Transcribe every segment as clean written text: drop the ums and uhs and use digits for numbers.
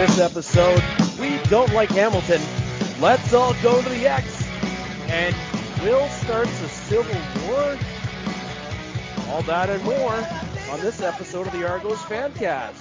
this episode, we don't like Hamilton. Let's all go to the X. And Will starts a civil war. All that and more on this episode of the Argos Fancast.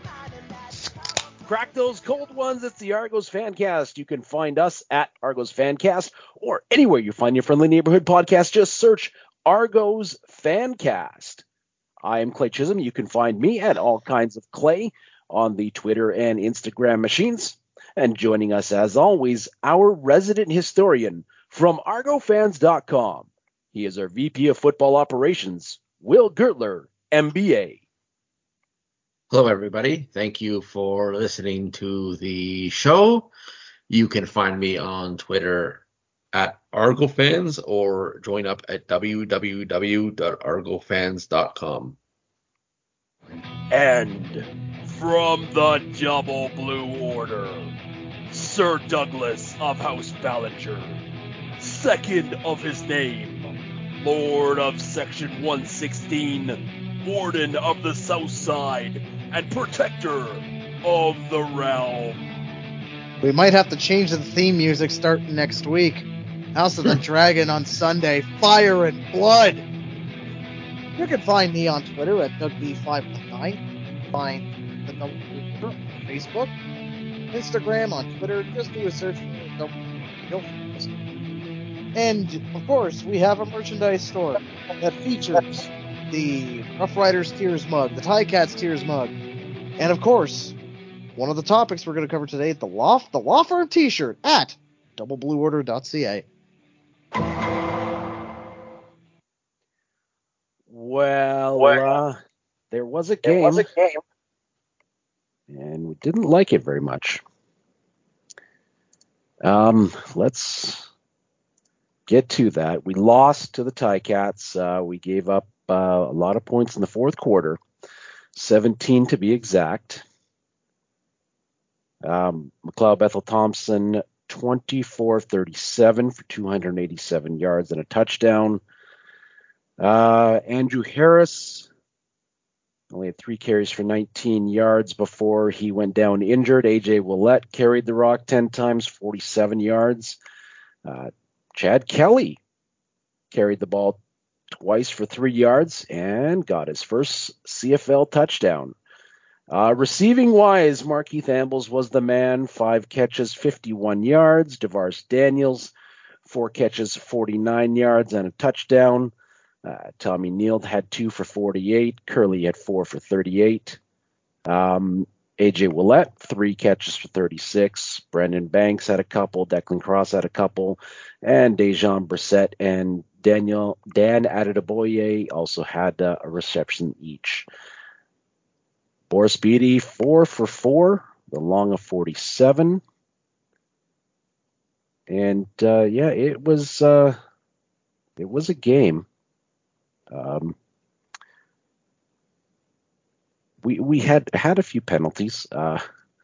Crack those cold ones. It's the Argos Fancast. You can find us at Argos Fancast or anywhere you find your friendly neighborhood podcast. Just search Argos Fancast. I am Clay Chisholm. You can find me at All Kinds of Clay on the Twitter and Instagram machines. And joining us, as always, our resident historian from ArgoFans.com. He is our VP of Football Operations, Will Gertler, MBA. Hello, everybody. Thank you for listening to the show. You can find me on Twitter at ArgoFans or join up at www.argofans.com. And from the Double Blue Order, Sir Douglas of House Ballinger, second of his name, Lord of Section 116, Warden of the South Side, and Protector of the Realm. We might have to change the theme music starting next week. House of the Dragon on Sunday, Fire and Blood. You can find me on Twitter at DougB519. Find the Double Blue Order on Facebook, Instagram, on Twitter. Just do a search for Double Blue Order. And, of course, we have a merchandise store that features the Rough Riders Tears mug, the Ticats Tears mug, and, of course, one of the topics we're going to cover today, the Law Firm t-shirt at doubleblueorder.ca. Well, there was a game, and we didn't like it very much. Let's get to that. We lost to the Ticats. We gave up a lot of points in the fourth quarter, 17 to be exact. McLeod Bethel Thompson, 24-37 for 287 yards and a touchdown. Andrew Harris only had 3 carries for 19 yards before he went down injured. AJ Willett carried the rock 10 times, 47 yards. Chad Kelly carried the ball twice for 3 yards and got his first CFL touchdown. Receiving-wise, Markeith Ambles was the man. 5 catches, 51 yards. DeVaris Daniels, 4 catches, 49 yards and a touchdown. Tommy Neal had 2 for 48. Curley had 4 for 38. AJ Willett, 3 catches for 36. Brendan Banks had a couple. Declan Cross had a couple. And Dejan Brissett and Dan Adetoboye also had a reception each. Boris Beatty, 4 for 4. The long of 47. And, it was a game. We had a few penalties. I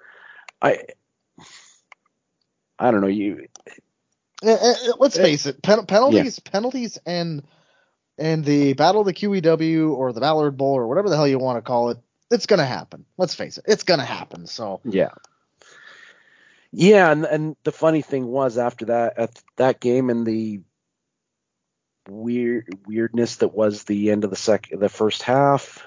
don't know. Let's face it. Penalties, and the Battle of the QEW or the Ballard Bowl or whatever the hell you want to call it. It's gonna happen. Let's face it. It's gonna happen. So yeah. And the funny thing was after that game and the weirdness that was the end of the first half.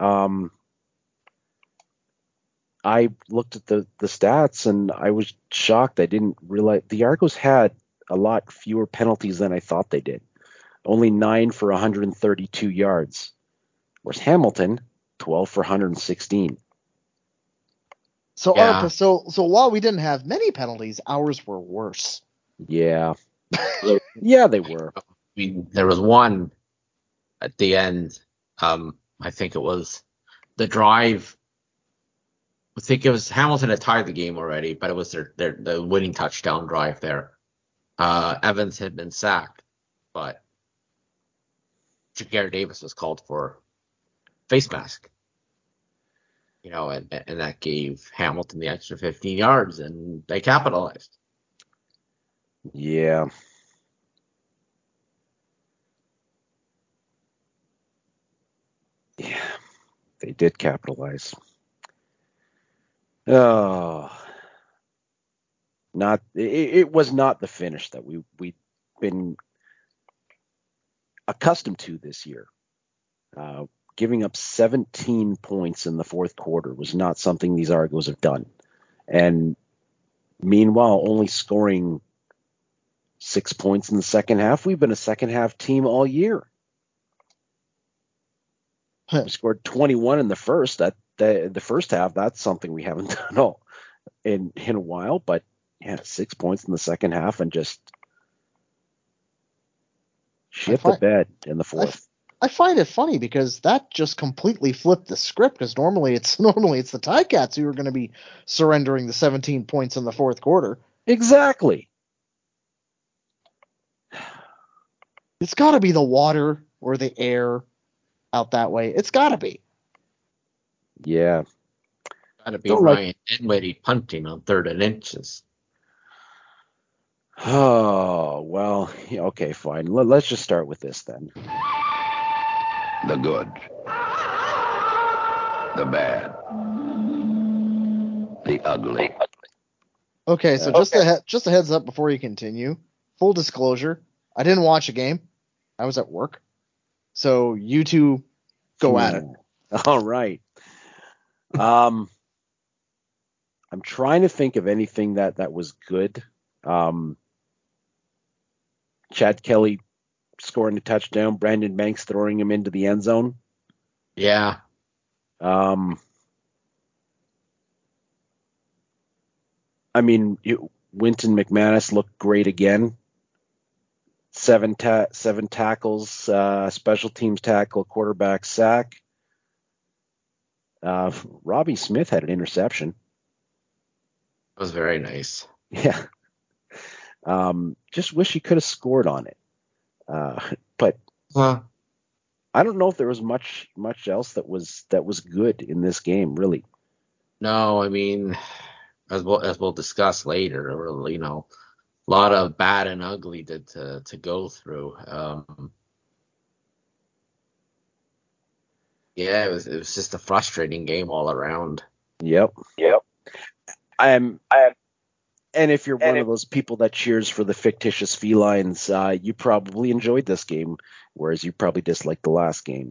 I looked at the stats and I was shocked. I didn't realize the Argos had a lot fewer penalties than I thought they did. Only 9 for 132 yards. Whereas Hamilton, 12 for 116. So while we didn't have many penalties, ours were worse. Yeah. Yeah, they were. I mean, there was one at the end. I think it was the drive. I think it was Hamilton had tied the game already, but it was the winning touchdown drive there. Evans had been sacked, but Jagger Davis was called for face mask. And that gave Hamilton the extra 15 yards, and they capitalized. Yeah. Yeah, they did capitalize. Oh, It was not the finish that we've been accustomed to this year. Giving up 17 points in the fourth quarter was not something these Argos have done. And meanwhile, only scoring 6 points in the second half. We've been a second half team all year. We scored 21 in the first. The first half, that's something we haven't done all in a while. But yeah, 6 points in the second half and just shit the bed in the fourth. I find it funny because that just completely flipped the script. Because normally it's the Ticats who are going to be surrendering the 17 points in the fourth quarter. Exactly. It's got to be the water or the air out that way. It's got to be. Yeah. Got to be Ryan Dinwiddie punting on 3rd and inches. Oh, well, okay, fine. Let's just start with this then. The good, the bad, the ugly. Okay, so just a heads up before you continue. Full disclosure, I didn't watch a game. I was at work. So you two go at it. All right. I'm trying to think of anything that was good. Chad Kelly scoring a touchdown, Brandon Banks throwing him into the end zone. Yeah. I mean, Wynton McManus looked great again. Seven tackles, special teams tackle, quarterback sack. Robbie Smith had an interception. That was very nice. Yeah. Just wish he could have scored on it. But I don't know if there was much else that was good in this game, really. No, I mean, as we'll discuss later, a lot of bad and ugly to go through. Yeah, it was just a frustrating game all around. Yep. And if you're one of those people that cheers for the fictitious felines, you probably enjoyed this game, whereas you probably disliked the last game.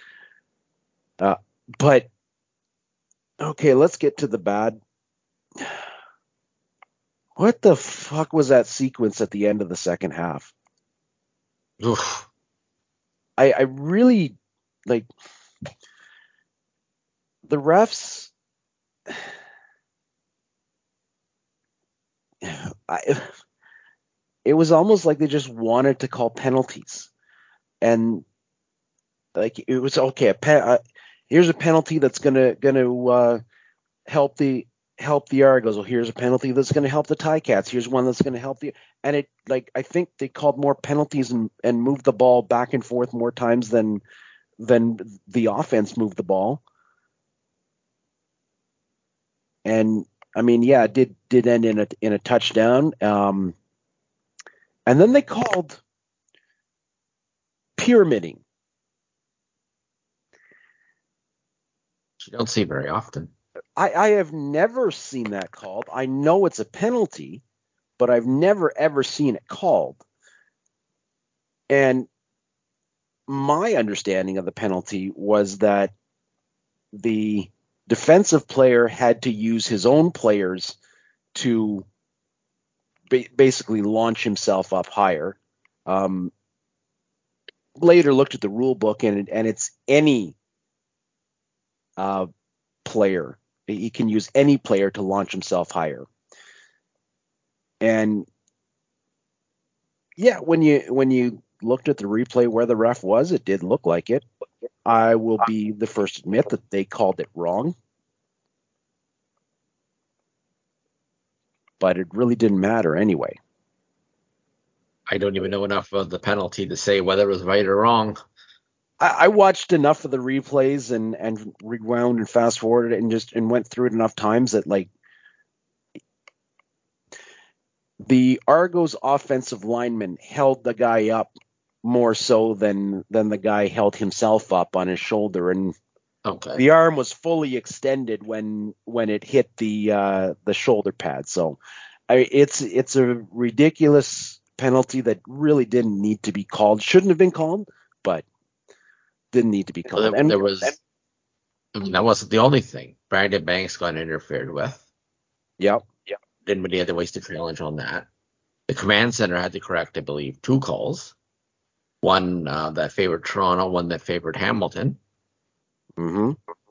But okay, let's get to the bad. What the fuck was that sequence at the end of the second half? Oof. I really like the refs. It was almost like they just wanted to call penalties, and like it was okay. Here's a penalty that's gonna help the Argos. Well, here's a penalty that's gonna help the Ticats. Here's one that's gonna help and it I think they called more penalties and moved the ball back and forth more times than the offense moved the ball. And I mean, yeah, it did end in a touchdown. And then they called pyramiding. You don't see very often. I have never seen that called. I know it's a penalty, but I've never ever seen it called. And my understanding of the penalty was that the defensive player had to use his own players to basically launch himself up higher. Later looked at the rule book and it's any player. He can use any player to launch himself higher. And yeah, when you looked at the replay where the ref was, it did look like it. I will be the first to admit that they called it wrong. But it really didn't matter anyway. I don't even know enough of the penalty to say whether it was right or wrong. I watched enough of the replays and rewound and fast forwarded and went through it enough times that like the Argos offensive lineman held the guy up more so than the guy held himself up on his shoulder, and the arm was fully extended when it hit the shoulder pad. So It's a ridiculous penalty that really didn't need to be called. Shouldn't have been called, but didn't need to be called. And There was, I mean, that wasn't the only thing. Brandon Banks got interfered with. yeah, Didn't really have to waste a challenge on that. The command center had to correct, I believe, 2 calls. One that favored Toronto, one that favored Hamilton. mm-hmm.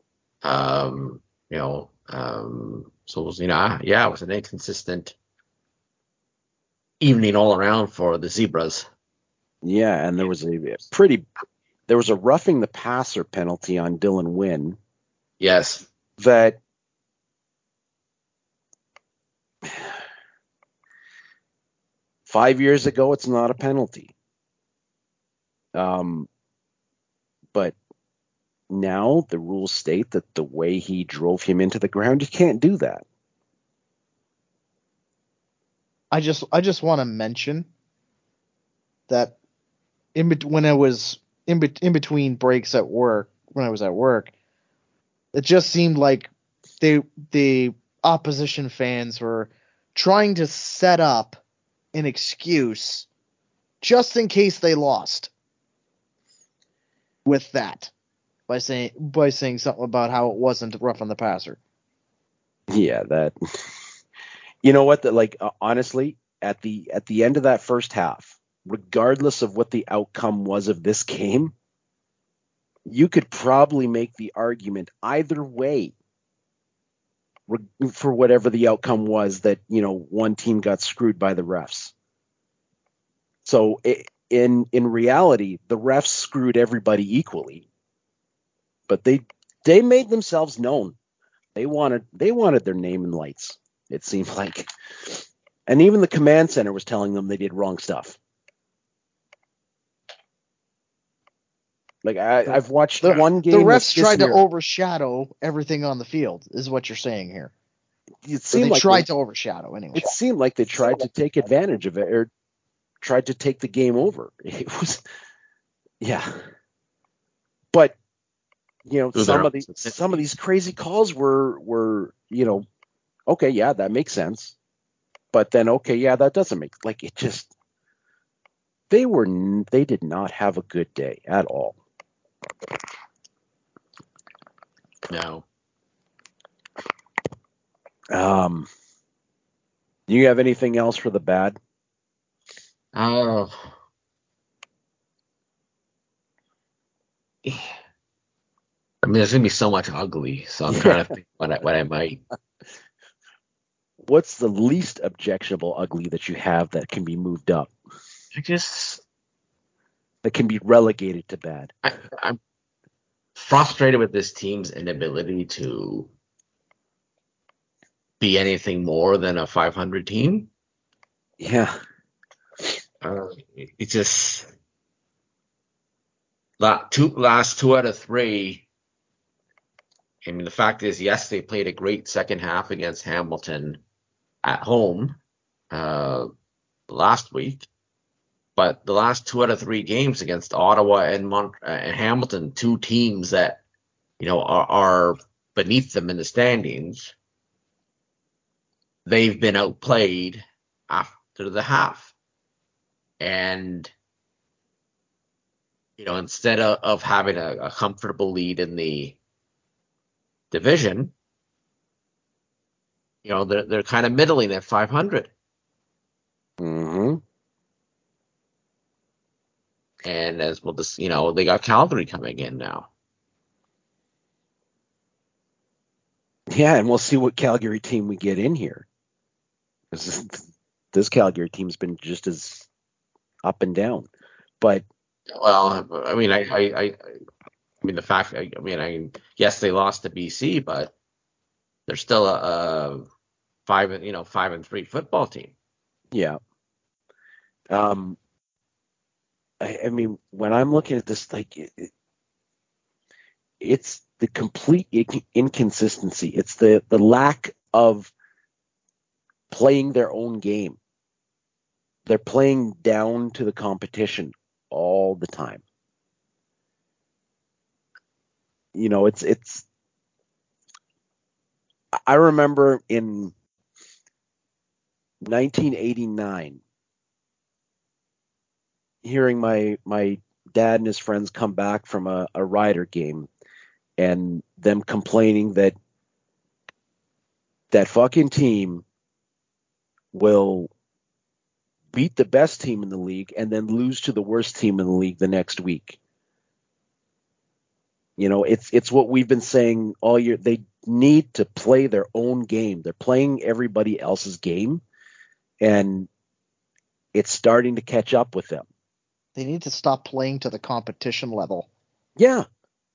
So it was, it was an inconsistent evening all around for the Zebras. Yeah, and there was a roughing the passer penalty on Dylan Wynn. Yes. That 5 years ago, it's not a penalty. But now the rules state that the way he drove him into the ground, you can't do that. I just want to mention that when I was in between breaks at work, when I was at work, it just seemed like the opposition fans were trying to set up an excuse just in case they lost with that by saying something about how it wasn't rough on the passer. Yeah, that. You know what? That honestly, at the end of that first half, regardless of what the outcome was of this game, you could probably make the argument either way for whatever the outcome was, that one team got screwed by the refs. So in reality, the refs screwed everybody equally, but they made themselves known. They wanted their name in lights, it seemed like. And even the command center was telling them they did wrong stuff. Like I've watched one game. The refs tried to overshadow everything on the field, is what you're saying here. They tried to overshadow anyway. It seemed like they tried to take advantage of it, or tried to take the game over. It was, yeah. But some of these crazy calls were okay, yeah, that makes sense. But then okay, yeah, that doesn't make, it just, they did not have a good day at all. No. Do you have anything else for the bad? Oh. I mean, there's gonna be so much ugly, so I'm trying to think what I might. What's the least objectionable ugly that you have that can be moved up? That can be relegated to bad. I'm frustrated with this team's inability to be anything more than a 500 team. Yeah. It's just last 2 out of 3. I mean, the fact is, yes, they played a great second half against Hamilton at home last week, but the last 2 out of 3 games against Ottawa and Hamilton, 2 teams that are beneath them in the standings, they've been outplayed after the half. And instead of having a comfortable lead in the division, they're kind of middling at 500. Mm-hmm. And as well, they got Calgary coming in now. Yeah, and we'll see what Calgary team we get in here. This Calgary team's been just as up and down. But well, I mean, I mean the fact. Yes, they lost to BC, but they're still a 5-3 football team. Yeah. I mean, when I'm looking at this, it's the complete inconsistency. It's the lack of playing their own game. They're playing down to the competition all the time. It's. I remember in 1989. Hearing my dad and his friends come back from a Rider game and them complaining that fucking team will beat the best team in the league and then lose to the worst team in the league the next week. You know, it's what we've been saying all year. They need to play their own game. They're playing everybody else's game, and it's starting to catch up with them. They need to stop playing to the competition level. Yeah.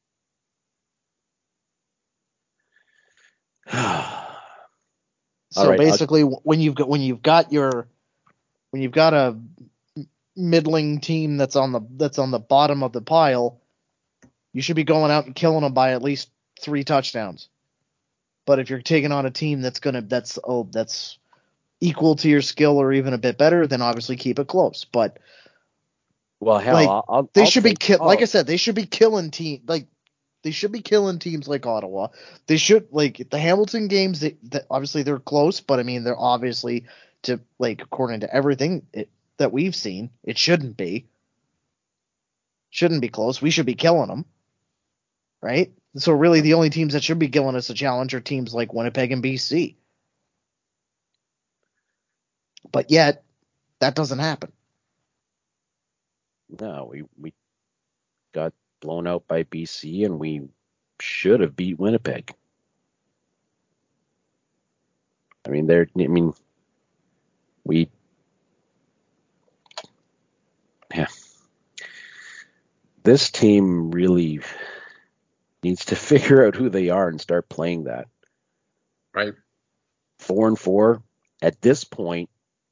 So right, basically, when you've got a middling team that's on the bottom of the pile, you should be going out and killing them by at least 3 touchdowns. But if you're taking on a team that's equal to your skill or even a bit better, then obviously keep it close. But well, hell, like, they should be like I said, they should be killing they should be killing teams like Ottawa. They should, like, the Hamilton games. That obviously they're close, but I mean they're obviously, to, like, according to everything that we've seen, it shouldn't be close. We should be killing them, right? So really, the only teams that should be giving us a challenge are teams like Winnipeg and BC. But yet, that doesn't happen. No, we got blown out by BC, and we should have beat Winnipeg. I mean, this team really needs to figure out who they are and start playing that. Right. 4-4 at this point.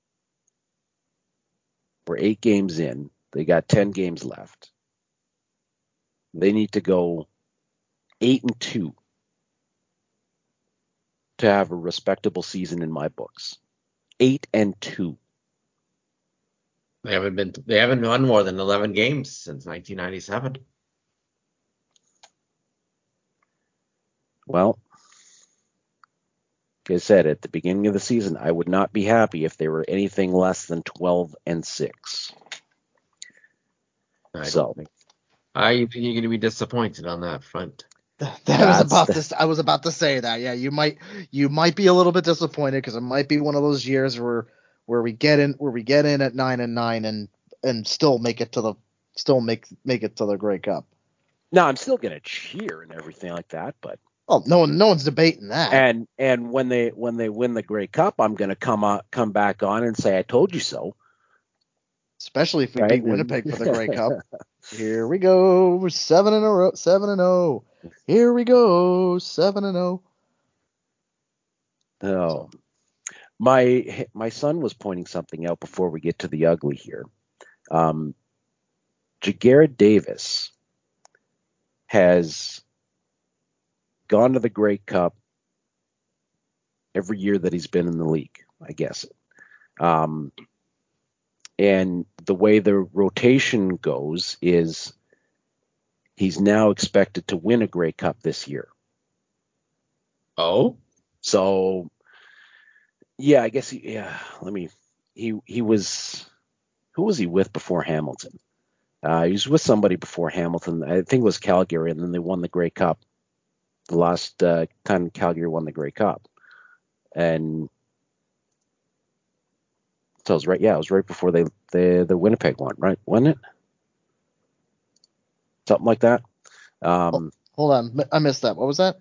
We're 8 games in. They got 10 games left. They need to go 8-2 to have a respectable season in my books. 8-2. They haven't won more than 11 games since 1997. Well, like I said at the beginning of the season, I would not be happy if they were anything less than 12-6. I think you're going to be disappointed on that front. I was about to say that. Yeah, you might be a little bit disappointed because it might be one of those years where we get in at 9-9 and still make it to the Grey Cup. No, I'm still gonna cheer and everything like that, but no one's debating that. And when they win the Grey Cup, I'm gonna come back on and say I told you so. Especially if we beat Winnipeg for the Grey Cup. Here we go, 7-0. Here we go, 7-0. Oh, my son was pointing something out before we get to the ugly here. Jagarrett Davis has gone to the Grey Cup every year that he's been in the league, I guess. And the way the rotation goes is he's now expected to win a Grey Cup this year. Oh? So, yeah, I guess he was, who was he with before Hamilton? He was with somebody before Hamilton. I think it was Calgary, and then they won the Grey Cup. The last time Calgary won the Grey Cup. And so it was right. Yeah, it was right before the Winnipeg one, right? Wasn't it? Something like that. Hold on, I missed that. What was that?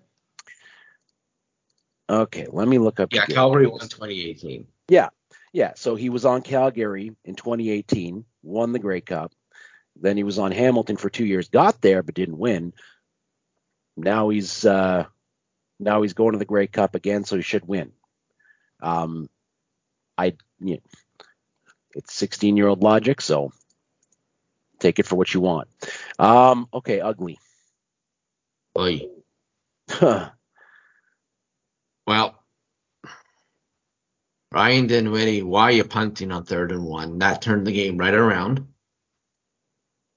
Okay, let me look up. Yeah, Calgary won 2018. Yeah. So he was on Calgary in 2018, won the Grey Cup. Then he was on Hamilton for 2 years, got there but didn't win. Now he's going to the Grey Cup again, so he should win. It's 16-year-old logic, so take it for what you want. Okay, ugly. Oy. Well, Ryan Dinwiddie, why are you punting on 3rd and 1? That turned the game right around.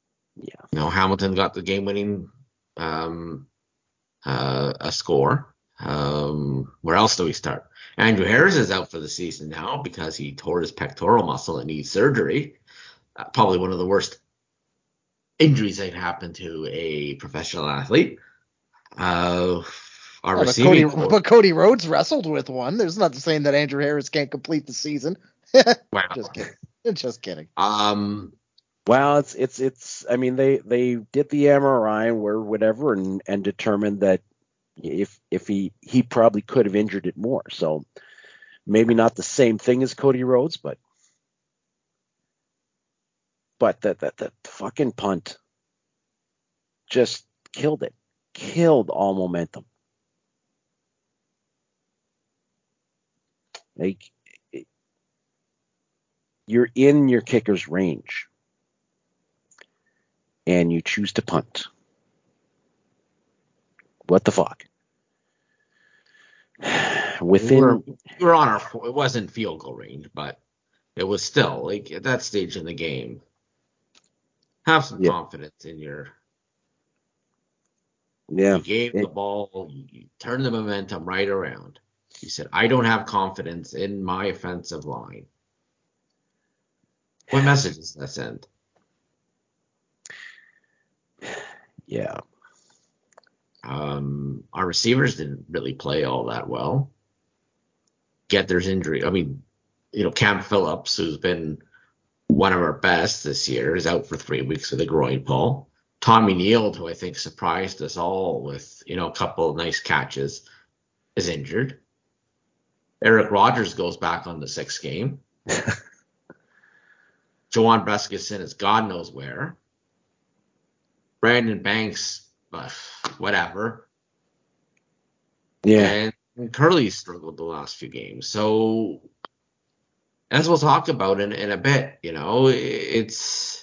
Yeah. Hamilton got the game-winning a score. Where else do we start? Andrew Harris is out for the season now because he tore his pectoral muscle and needs surgery. Probably one of the worst injuries that can happen to a professional athlete. Our receiving core. But Cody Rhodes wrestled with one. There's nothing saying that Andrew Harris can't complete the season. Wow. Just kidding. Just kidding. Well, it's. I mean, they did the MRI or whatever, and determined that if he probably could have injured it more. So maybe not the same thing as Cody Rhodes, but that fucking punt just killed it. Killed all momentum. Like, you're in your kicker's range and you choose to punt. What the fuck? We were on our, it wasn't field goal range, but it was still like at that stage in the game. Have some confidence in your. Yeah. You gave the ball, you turned the momentum right around. You said, I don't have confidence in my offensive line. What message does that send? Yeah. Our receivers didn't really play all that well. There's injury. I mean, Cam Phillips, who's been one of our best this year, is out for 3 weeks with a groin pull. Tommy Neal, who I think surprised us all with, a couple of nice catches, is injured. Eric Rogers goes back on the 6th game. Joanne Breskinson is God knows where. Brandon Banks, whatever. Yeah. And Curley struggled the last few games. So, as we'll talk about in a bit, it's...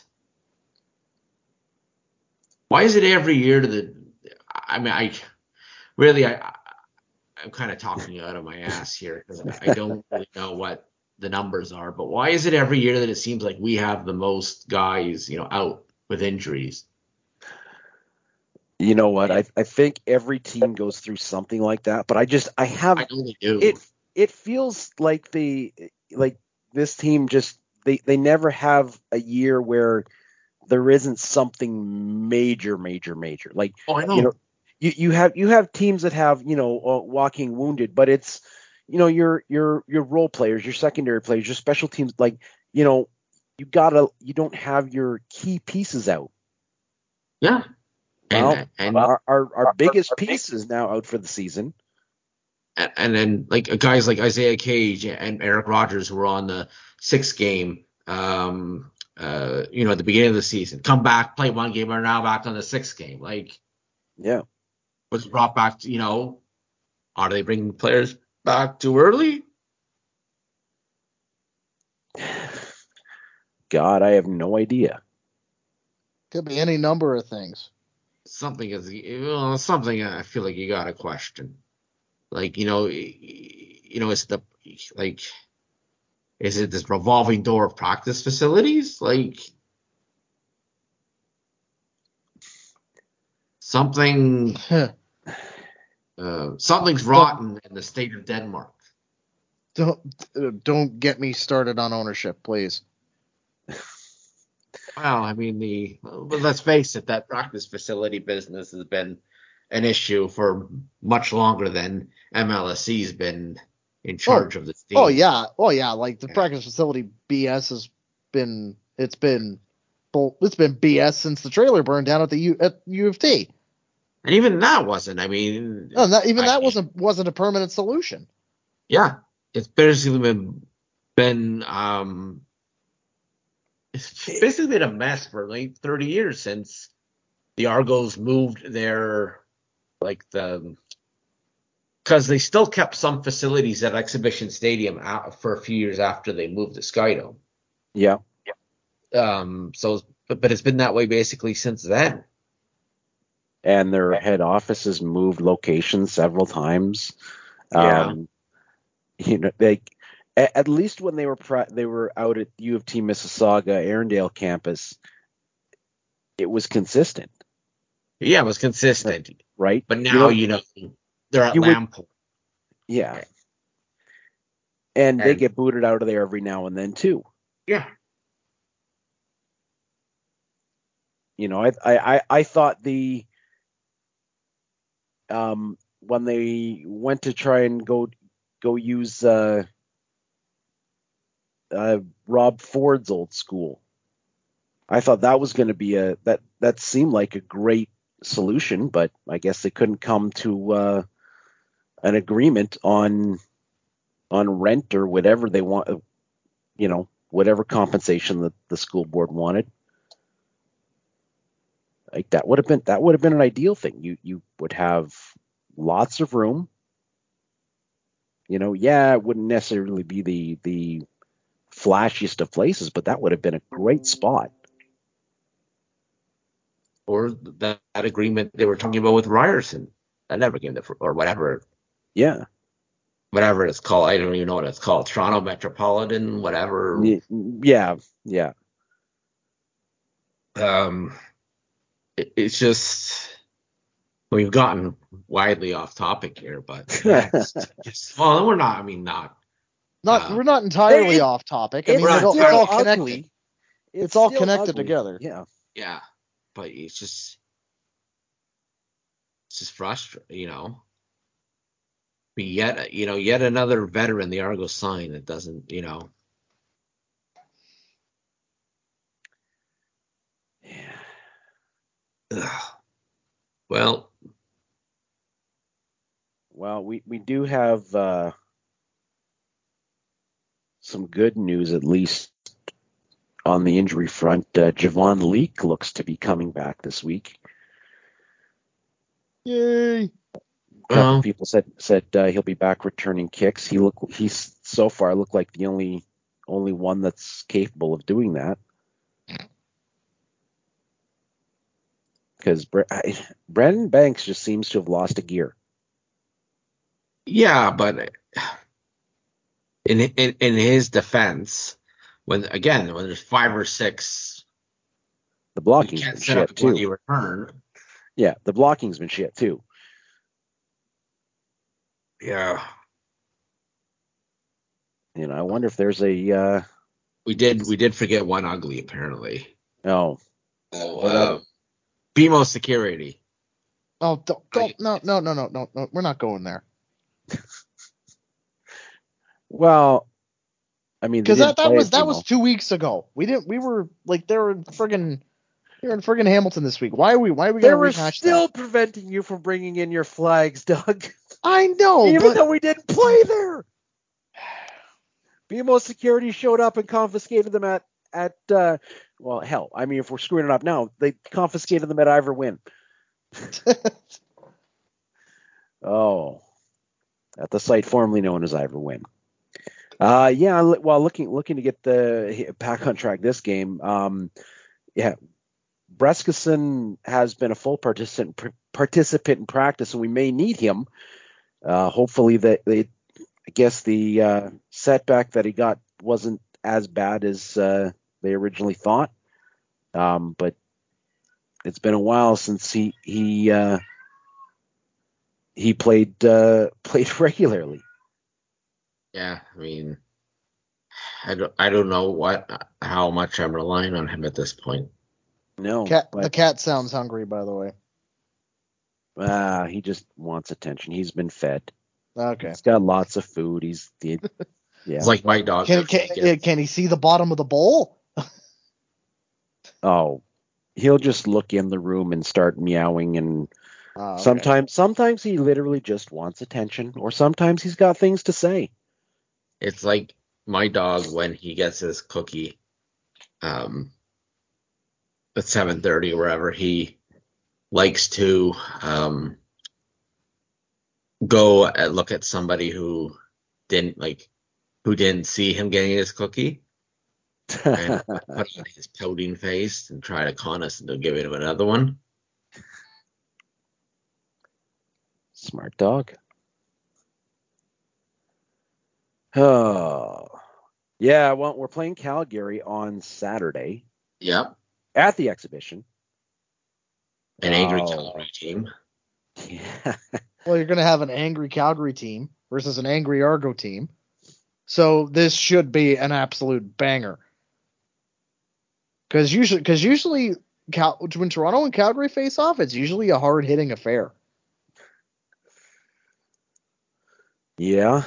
Why is it every year I'm kind of talking out of my ass here because I don't really know what the numbers are, but why is it every year that it seems like we have the most guys, out with injuries? You know what? I think every team goes through something like that, but I know they do. It feels like this team just they never have a year where there isn't something major. Like, I know. You have teams that have, walking wounded, but it's, your role players, your secondary players, your special teams, like, you don't have your key pieces out. Yeah. Well, and our biggest piece is now out for the season. And then like guys like Isaiah Cage and Eric Rogers who were on the 6th game, at the beginning of the season, come back, play one game, are now back on the 6th game. Like, yeah, was brought back to, are they bringing players back too early? God, I have no idea. Could be any number of things. Something I feel like you got to question. Like, is it this revolving door of practice facilities? Like, something's rotten in the state of Denmark. Don't get me started on ownership, please. Well, I mean, let's face it, that practice facility business has been an issue for much longer than MLSE's been in charge of the team. Oh yeah. Like the practice facility BS has been BS since the trailer burned down at U of T. And even that wasn't. I mean, that wasn't a permanent solution. Yeah, it's basically been it's basically been a mess for like 30 years since the Argos moved their because they still kept some facilities at Exhibition Stadium for a few years after they moved to Skydome. Yeah. So, but it's been that way basically since then. And their head office has moved locations several times. Yeah. At least when they were out at U of T Mississauga Arendelle campus, it was consistent. Yeah, it was consistent. Right. But now, They're at You would- Lamport. Yeah. And they And- get booted out of there every now and then too. Yeah. You know, I thought when they went to try and go use Rob Ford's old school, I thought that was going to be that seemed like a great solution, but I guess they couldn't come to an agreement on rent or whatever they want, whatever compensation that the school board wanted. Like that would have been an ideal thing. You would have lots of room. It wouldn't necessarily be the flashiest of places, but that would have been a great spot. Or that agreement they were talking about with Ryerson. That never came to or whatever. Yeah. Whatever it's called. I don't even know what it's called. Toronto Metropolitan, whatever. Yeah. It's just we've gotten widely off topic here, but yeah, well, we're not. I mean, not. We're not entirely it- off topic. I mean, right. it's all connected. Ugly. It's all still connected ugly. together. Yeah. Yeah, but it's just frustrating, But yet another veteran, the Argos sign. It doesn't. Yeah. Ugh. Well, we do have some good news, at least on the injury front. Javon Leake looks to be coming back this week. Yay! A couple people said he'll be back returning kicks. He's so far looked like the only one that's capable of doing that. Because Brandon Banks just seems to have lost a gear. yeah, but in his defense, when there's 5 or 6, The you blocking's can't been set up shit the one too. you return. Yeah, the blocking's been shit too. Yeah. I wonder if there's a We did forget one ugly apparently. oh BMO Security. Oh, don't no. We're not going there. well, I mean, Because that was BMO. 2 weeks ago. We were like they were in friggin' Hamilton this week. Why are we They gonna were rehash still that? preventing you from bringing in your flags, Doug. I know, Even but though we didn't play there. BMO Security showed up and confiscated them at well, hell, I mean, if we're screwing it up now, they confiscated them at Ivor Wynn. Oh, at the site formerly known as Ivor Wynn. Yeah, well, looking to get back on track this game. Yeah, Brescison has been a full participant in practice, and we may need him. Hopefully, I guess the setback that he got wasn't as bad as they originally thought. But it's been a while since he played regularly. Yeah, I mean, I don't know how much I'm relying on him at this point. No, the cat sounds hungry, by the way. He just wants attention. He's been fed. Okay. He's got lots of food. Yeah. It's like my dog. Can he see the bottom of the bowl? Oh, he'll just look in the room and start meowing, and Okay. sometimes he literally just wants attention, or sometimes he's got things to say. It's like my dog when he gets his cookie at 7:30 or wherever, he likes to go and look at somebody who didn't see him getting his cookie and put on his pouting face and try to con us into giving him another one. Smart dog. Oh, yeah. Well, we're playing Calgary on Saturday. Yep. At the exhibition. An angry Calgary team. Yeah. Well, you're going to have an angry Calgary team versus an angry Argo team. So this should be an absolute banger. Because usually when Toronto and Calgary face off, it's usually a hard-hitting affair. Yeah.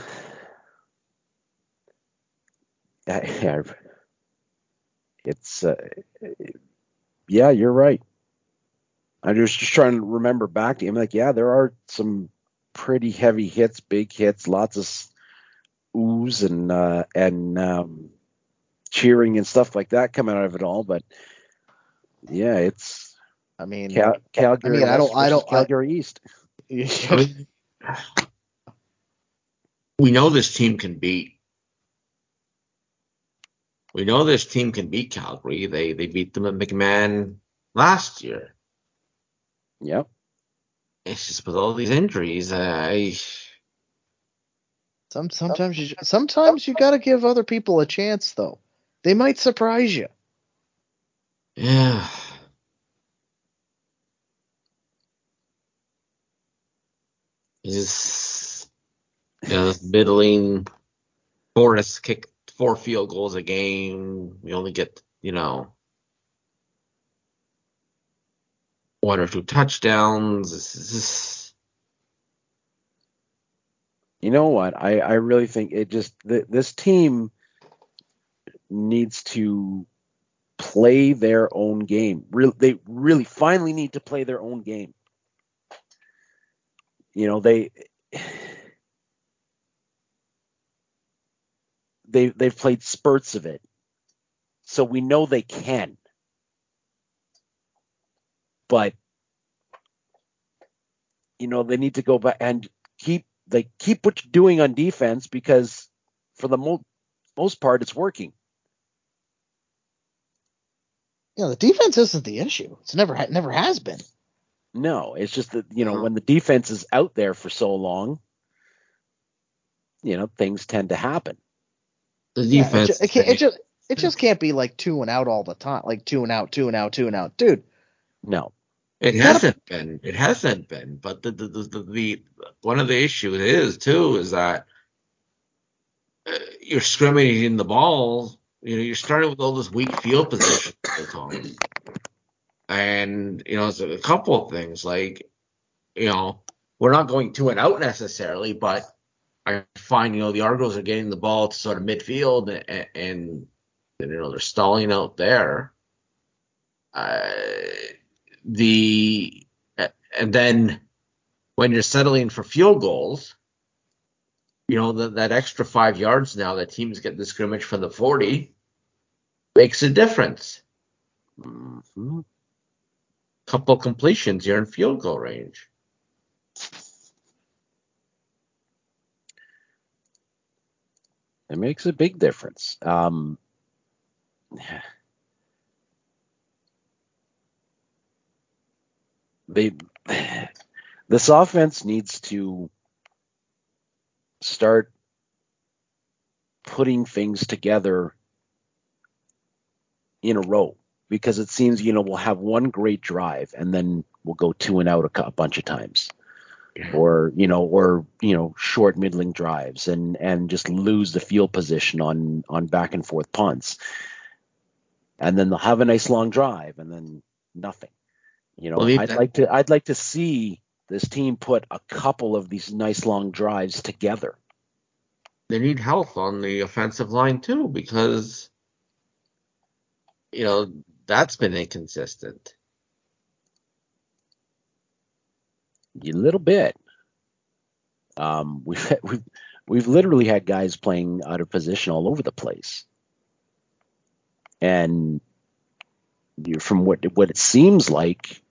It's yeah, you're right. I was just trying to remember back to him. Like, yeah, there are some pretty heavy hits, big hits, lots of oohs and cheering and stuff like that coming out of it all. But yeah, it's I mean, Calgary West versus Calgary East. I mean, we know this team can beat. We know this team can beat Calgary. They beat them at McMahon last year. Yep. It's just with all these injuries, sometimes you got to give other people a chance, though. They might surprise you. Yeah. Just this middling. Fortis kicked 4 field goals a game. We only get 1 or 2 touchdowns. This is just... You know what? I really think it just this team needs to play their own game. They really finally need to play their own game. They've played spurts of it, so we know they can. But they need to go back and keep what you're doing on defense, because for the most part it's working. The defense isn't the issue. It's never has been. No, it's just that when the defense is out there for so long, things tend to happen. The defense. It just can't be like 2 and out all the time, like 2 and out, 2 and out, 2 and out, dude. No, it hasn't been. It hasn't been. But the one of the issues is that you're scrimmaging the ball. You're starting with all this weak field position all the time. And it's a couple of things like we're not going 2 and out necessarily, but I find the Argos are getting the ball to sort of midfield and they're stalling out there. And then when you're settling for field goals, that extra 5 yards now that teams get the scrimmage from the 40 makes a difference. Mm-hmm. Couple completions, you're in field goal range. It makes a big difference. This offense needs to start putting things together in a row, because it seems we'll have one great drive and then we'll go 2 and out a bunch of times, or short middling drives and just lose the field position on back and forth punts, and then they'll have a nice long drive and then nothing. I'd like to see this team put a couple of these nice long drives together. They need health on the offensive line too, because that's been inconsistent. A little bit. We've literally had guys playing out of position all over the place, and from what it seems like,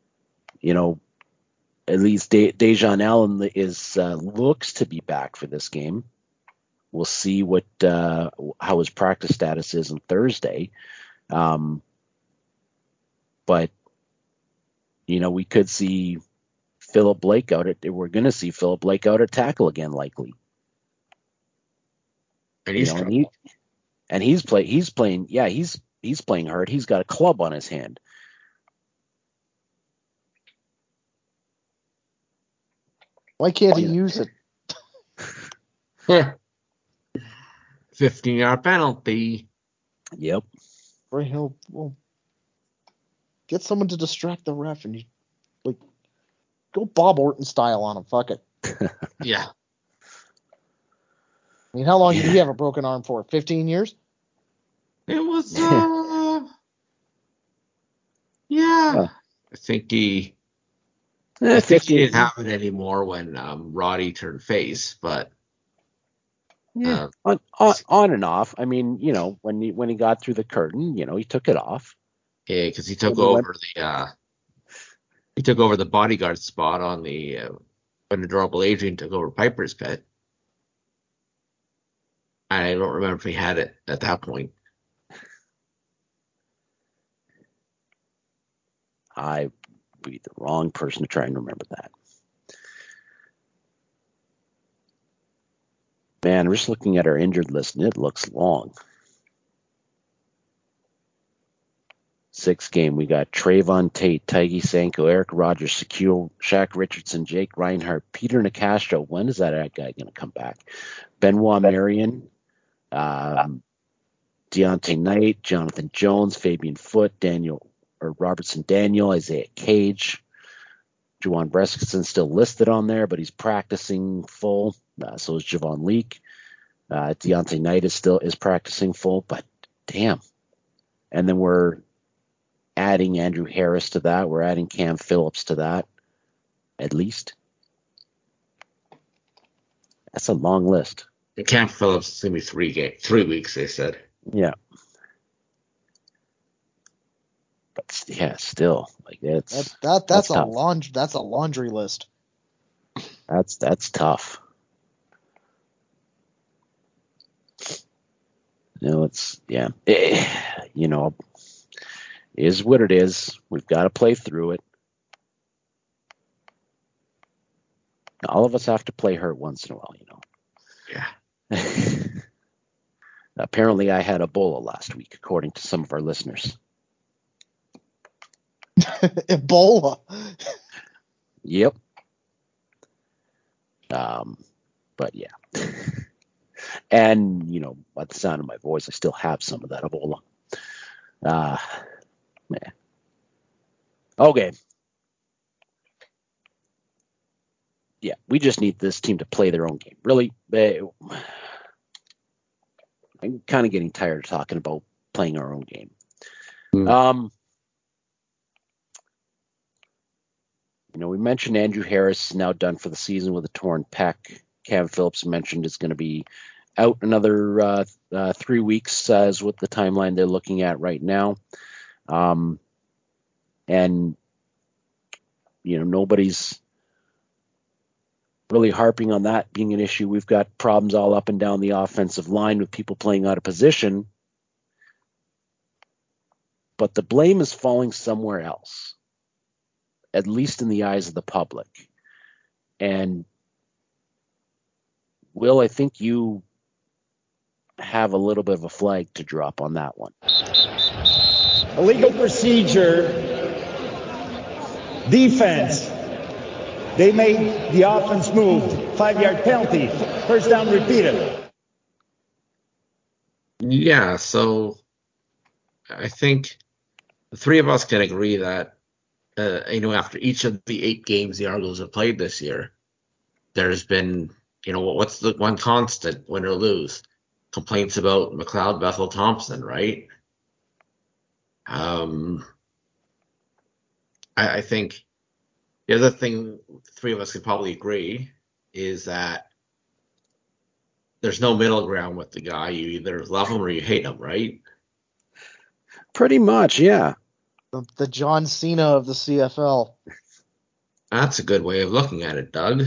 at least Dejan Allen looks to be back for this game. We'll see how his practice status is on Thursday, but we could see Philip Blake out at. We're going to see Philip Blake out at tackle again, likely. And he's playing. Yeah, he's playing hurt. He's got a club on his hand. Why can't he use it? 15-yard penalty. Yep. Or he'll get someone to distract the ref and go Bob Orton style on him. Fuck it. Yeah. I mean, how long did he have a broken arm for? 15 years? It was, yeah. I think he didn't have it anymore when Roddy turned face, but on and off. I mean, when he got through the curtain, he took it off. Yeah, because he took over the bodyguard spot on the when Adorable Adrian took over Piper's pit. I don't remember if he had it at that point. I'd be the wrong person to try and remember that. Man, we're just looking at our injured list, and it looks long. 6th game, we got Trayvon Tate, Taigi Sanko, Eric Rogers, Shaquille, Shaq Richardson, Jake Reinhardt, Peter Nicastro. When is that guy going to come back? Benoit Marion, Deontay Knight, Jonathan Jones, Fabian Foote, Robertson Daniel, Isaiah Cage. Juwan Breskinson still listed on there, but he's practicing full. So is Javon Leake. Deontay Knight is practicing full, but damn. And then we're adding Andrew Harris to that. We're adding Cam Phillips to that, at least. That's a long list. Cam Phillips is going to be 3 weeks, they said. Yeah. But yeah, still, that's a laundry list. That's tough. Is what it is. We've got to play through it. All of us have to play hurt once in a while, Yeah. Apparently, I had Ebola last week, according to some of our listeners. Ebola. Yep. But yeah. And, by the sound of my voice, I still have some of that Ebola. Man. Okay. Yeah, we just need this team to play their own game. Really, I'm kind of getting tired of talking about playing our own game. We mentioned Andrew Harris is now done for the season with a torn pec. Cam Phillips mentioned is going to be out another 3 weeks, is what the timeline they're looking at right now. And nobody's really harping on that being an issue. We've got problems all up and down the offensive line with people playing out of position. But the blame is falling somewhere else, at least in the eyes of the public. And Will, I think you have a little bit of a flag to drop on that one. Illegal procedure, defense. They made the offense move. 5-yard penalty. First down repeated. Yeah, so I think the three of us can agree that, after each of the 8 games the Argos have played this year, there's been, what's the one constant, win or lose? Complaints about McLeod, Bethel, Thompson, right? I think the other thing the three of us could probably agree is that there's no middle ground with the guy. You either love him or you hate him, right? Pretty much, yeah. The John Cena of the CFL. That's a good way of looking at it, Doug.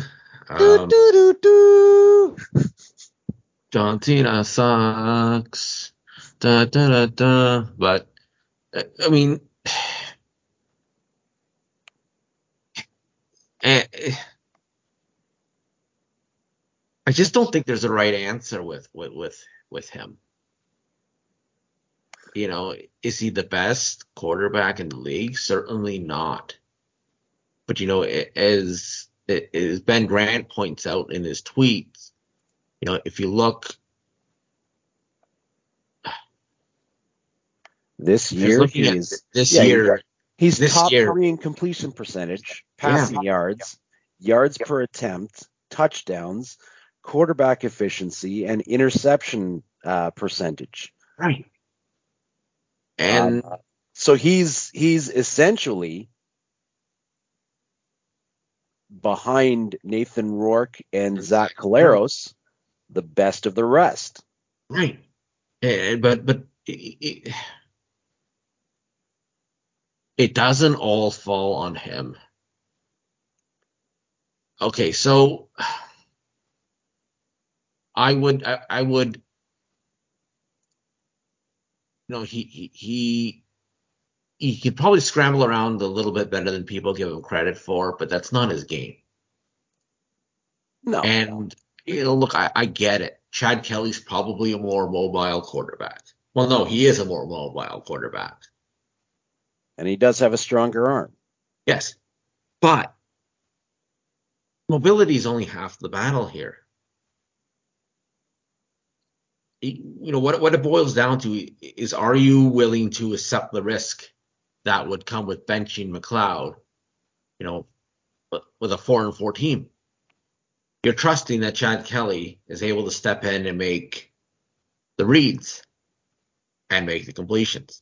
John Cena sucks. Da, da, da, da. But, I mean, I just don't think there's a right answer with him. Is he the best quarterback in the league? Certainly not. But, as as Ben Grant points out in his tweets, if you look this just year, looking at this year, he's this top year, 3 in completion percentage, Yeah. passing yards, yards per attempt, touchdowns, quarterback efficiency, and interception percentage. right? And So he's essentially behind Nathan Rourke and Zach Collaros, the best of the rest. right, but it doesn't all fall on him. Okay, so I would, he could probably scramble around a little bit better than people give him credit for, but that's not his game. No. And, look, I get it. Chad Kelly's probably a more mobile quarterback. Well, no, he is a more mobile quarterback. And he does have a stronger arm. Yes. But mobility is only half the battle here. What it boils down to is, are you willing to accept the risk that would come with benching McLeod, with a 4-4 team? You're trusting that Chad Kelly is able to step in and make the reads and make the completions.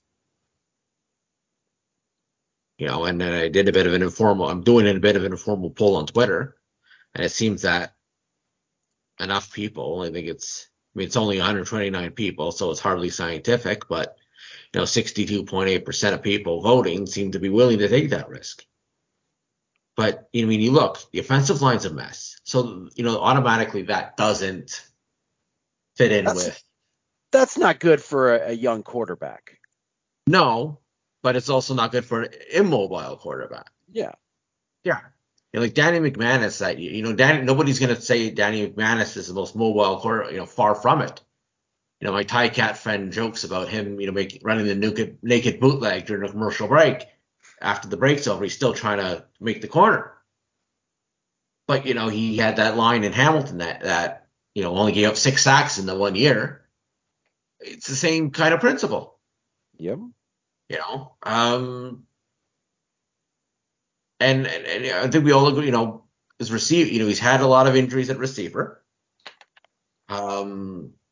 And then I'm doing a bit of an informal poll on Twitter, and it seems that enough people, it's only 129 people, so it's hardly scientific, but 62.8% of people voting seem to be willing to take that risk. But you look, the offensive line's a mess, so automatically that doesn't fit in with. That's not good for a young quarterback. No, but it's also not good for an immobile quarterback. Yeah. Like Danny McManus, nobody's going to say Danny McManus is the most mobile quarterback. Far from it. My Thai cat friend jokes about him, running the naked bootleg during a commercial break. After the break's over, he's still trying to make the corner. But he had that line in Hamilton that only gave up 6 sacks in the 1 year. It's the same kind of principle. Yep. And I think we all agree, his receiver, he's had a lot of injuries at receiver. Things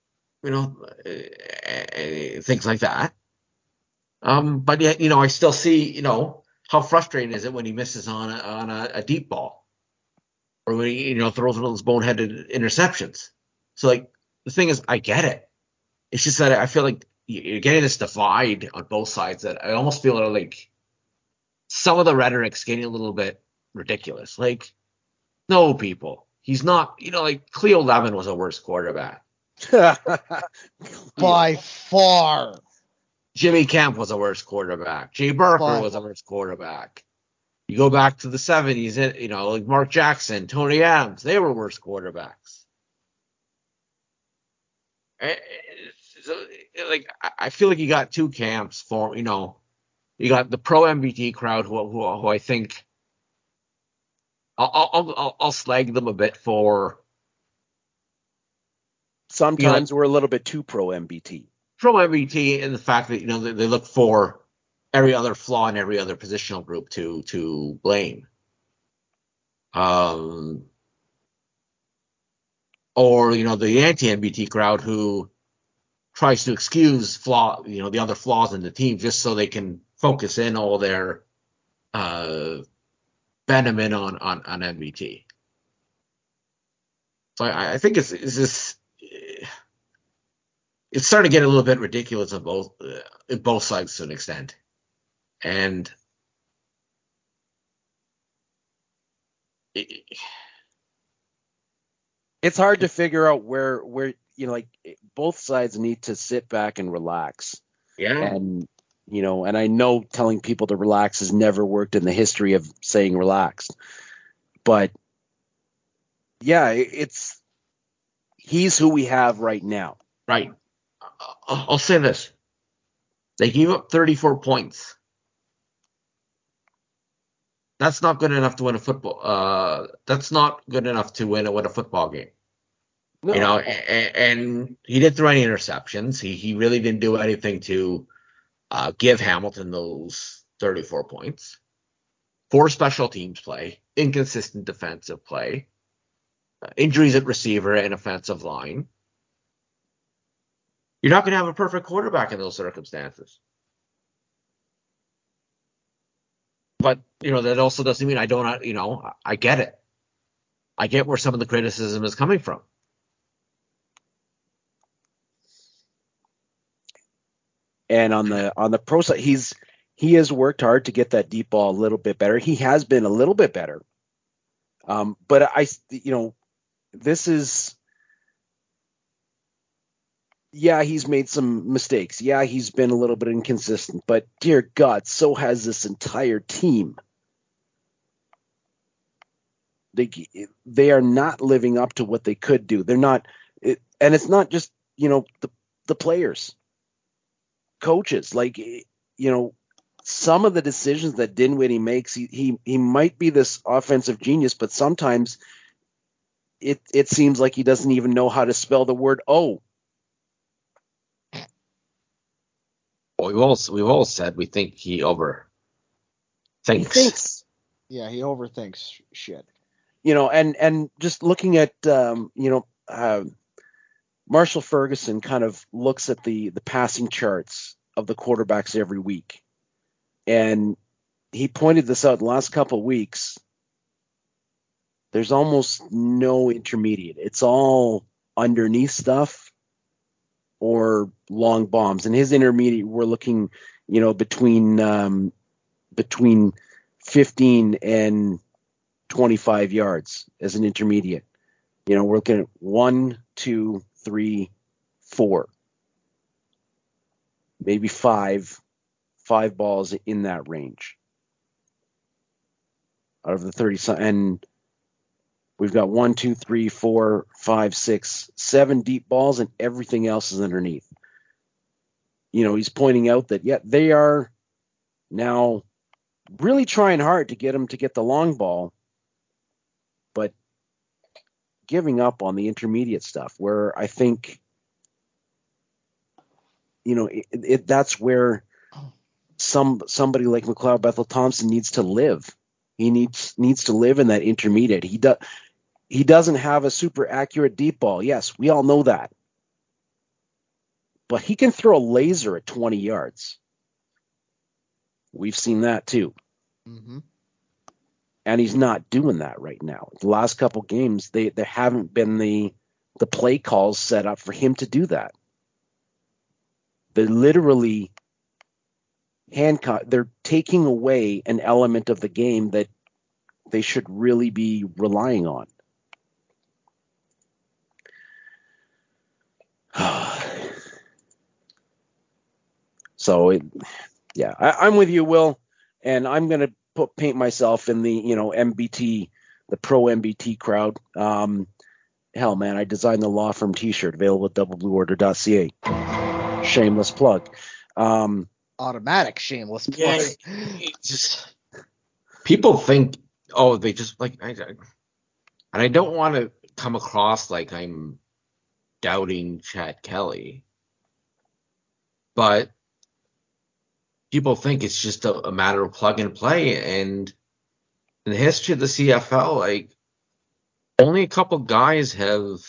like that. But yet, I still see, how frustrating is it when he misses on a deep ball, or when he, throws one of those boneheaded interceptions. So, the thing is, I get it. It's just that I feel like you're getting this divide on both sides that I almost feel like some of the rhetoric's getting a little bit ridiculous. No, people, he's not. Cleo Levin was a worse quarterback. By far. Jimmy Kemp was a worse quarterback. Jay Barker was a worse quarterback. You go back to the 70s, like Mark Jackson, Tony Adams, they were worse quarterbacks. I feel like you got two camps for, you got the pro MBT crowd who I think I'll slag them a bit for. Sometimes we're a little bit too pro MBT. Pro MBT in the fact that, they look for every other flaw in every other positional group to blame. Or, the anti-MBT crowd who tries to excuse the other flaws in the team just so they can focus in all their venom in on MBT. So I think it's starting to get a little bit ridiculous on both sides to an extent, and it's hard to figure out where both sides need to sit back and relax. Yeah. And and I know telling people to relax has never worked in the history of saying relaxed, but yeah, he's who we have right now. Right. I'll say this. They gave up 34 points. That's not good enough to win a football. That's not good enough to win a football game. No. And he didn't throw any interceptions. He really didn't do anything to give Hamilton those 34 points. Poor special teams play, inconsistent defensive play, injuries at receiver and offensive line. You're not going to have a perfect quarterback in those circumstances. But, that also doesn't mean I don't, I get it. I get where some of the criticism is coming from. And on the pro side, he has worked hard to get that deep ball a little bit better. He has been a little bit better. But this is, yeah, he's made some mistakes. Yeah, he's been a little bit inconsistent, but dear God, so has this entire team. They are not living up to what they could do. They're not, and it's not just, the players, coaches, some of the decisions that Dinwiddie makes, he might be this offensive genius, but sometimes it seems like he doesn't even know how to spell the word O. Well, we've all said we think he overthinks. Yeah, he overthinks shit. And just looking at Marshall Ferguson kind of looks at the passing charts of the quarterbacks every week, and he pointed this out in the last couple of weeks. There's almost no intermediate. It's all underneath stuff or long bombs. And his intermediate, we're looking, between 15 and 25 yards as an intermediate. We're looking at 1, 2, 3, 4, maybe five balls in that range out of the 30. And we've got 1, 2, 3, 4, 5, 6, 7 deep balls, and everything else is underneath. He's pointing out that, they are now really trying hard to get him to get the long ball, but giving up on the intermediate stuff, where I think, that's where somebody like McLeod Bethel Thompson needs to live. He needs to live in that intermediate. He doesn't have a super accurate deep ball. Yes, we all know that. But he can throw a laser at 20 yards. We've seen that too. Mm-hmm. And he's not doing that right now. The last couple games, there haven't been the play calls set up for him to do that. They're literally they're taking away an element of the game that they should really be relying on. So, I'm with you, Will, and I'm going to paint myself in the, MBT, the pro MBT crowd. Hell, man, I designed the law firm T-shirt available at doubleblueorder.ca. Shameless plug. Automatic shameless plug. Yeah, people think, they just and I don't want to come across like I'm doubting Chad Kelly, but people think it's just a matter of plug and play. And in the history of the CFL, only a couple guys have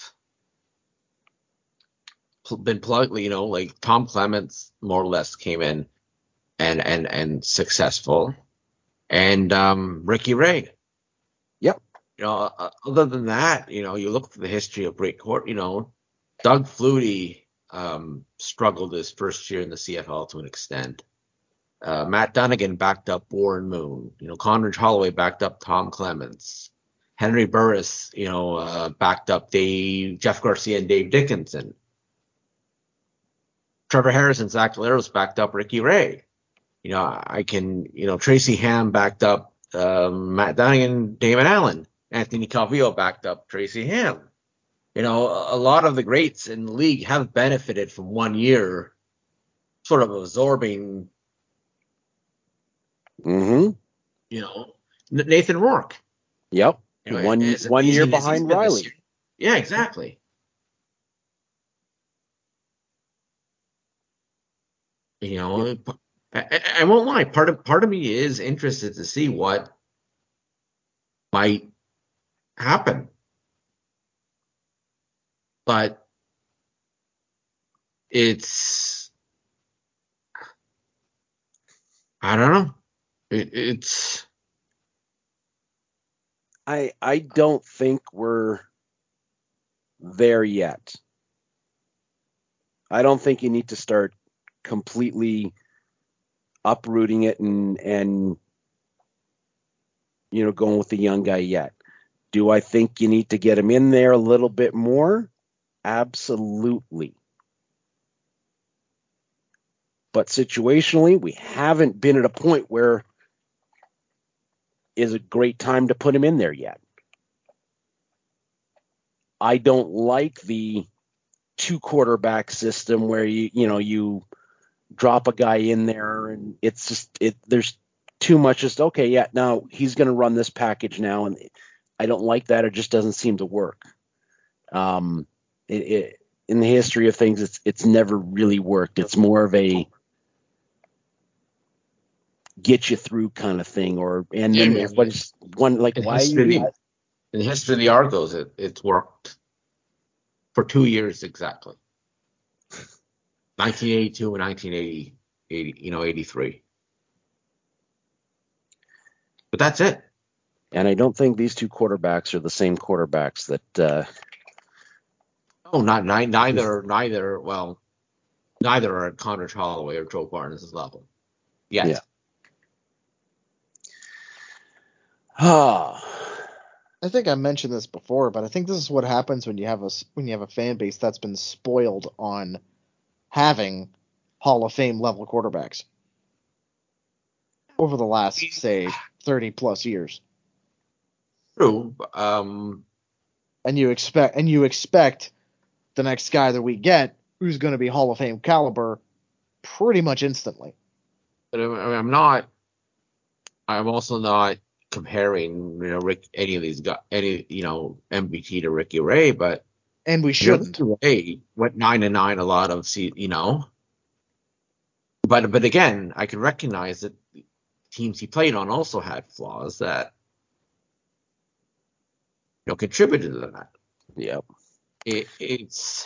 been plugged. Tom Clements more or less came in and successful, and Ricky Ray. Yep. Other than that, you look at the history of Great Court. Doug Flutie struggled his first year in the CFL to an extent. Matt Dunnigan backed up Warren Moon. Conrad Holloway backed up Tom Clements. Henry Burris, backed up Jeff Garcia and Dave Dickinson. Trevor Harrison, Zach Valeros backed up Ricky Ray. Tracy Ham backed up Matt Dunnigan, Damon Allen. Anthony Calvillo backed up Tracy Ham. A lot of the greats in the league have benefited from 1 year sort of absorbing, mm-hmm. Nathan Rourke. Yep. You know, One as year amazing as he's behind been this Riley. year. Yeah, exactly. You know, I won't lie. Part of me is interested to see what might happen, but it's I don't know. It's I don't think we're there yet. I don't think you need to start completely uprooting it and going with the young guy yet. Do I think you need to get him in there a little bit more? Absolutely. But situationally, we haven't been at a point where is a great time to put him in there yet. I don't like the 2-quarterback system where you drop a guy in there and it's just there's too much just okay, yeah, now he's going to run this package now, and I don't like that. It just doesn't seem to work. In the history of things, it's never really worked. It's more of a get you through kind of thing, and then everybody's one like, in why are you doing that? In the history of the Argos, it's worked for 2 years exactly. 1982 and 1983. But that's it. And I don't think these two quarterbacks are the same quarterbacks that. Oh, neither. Well, neither are at Connor Holloway or Joe Barnes' level yet. Yeah. Ah. I think I mentioned this before, but I think this is what happens when you have a fan base that's been spoiled on having Hall of Fame level quarterbacks over the last, say, 30 plus years. True. And you expect the next guy that we get who's going to be Hall of Fame caliber pretty much instantly. But I'm also not comparing, any of these guys, MBT to Ricky Ray, but And we shouldn't. Ricky Ray went 9-9 a lot of, But again, I can recognize that teams he played on also had flaws that contributed to that. Yep. It's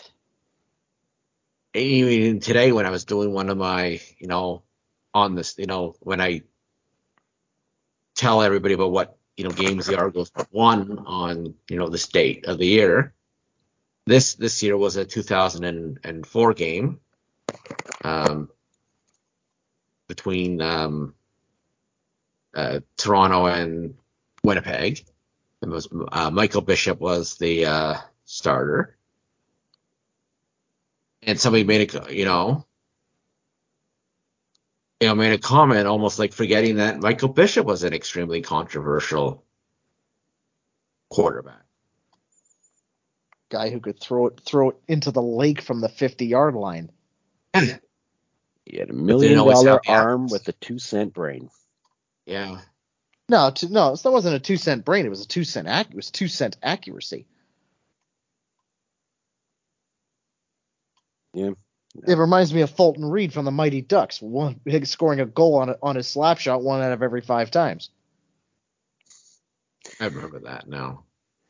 even today when I was doing one of my, on this, when I tell everybody about what games the Argos won on this date of the year. This year was a 2004 game between Toronto and Winnipeg. It was Michael Bishop was the starter, and somebody made made a comment almost like forgetting that Michael Bishop was an extremely controversial quarterback. Guy who could throw it into the lake from the 50-yard line. He had $1 million arm with a 2-cent brain. Yeah. No, that wasn't a 2-cent brain. It was a 2-cent accuracy. Yeah. It reminds me of Fulton Reed from the Mighty Ducks, scoring a goal on his slap shot 1 out of every 5 times. I remember that now.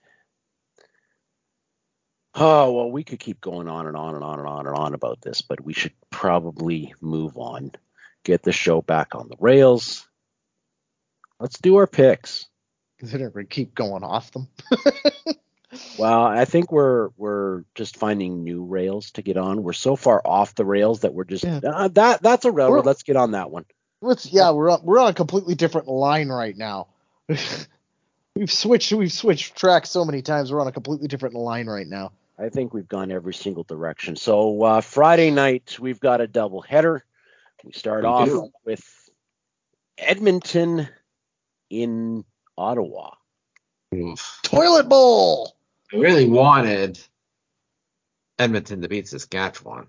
Oh, well, we could keep going on and on and on and on and on about this, but we should probably move on. Get the show back on the rails. Let's do our picks. Considering we keep going off them. Well, I think we're just finding new rails to get on. We're so far off the rails that we're just that's a railroad. Let's get on that one. We're on a completely different line right now. We've switched tracks so many times. We're on a completely different line right now. I think we've gone every single direction. So Friday night we've got a double header. We start off with Edmonton in Ottawa. Toilet bowl. I really wanted Edmonton to beat Saskatchewan.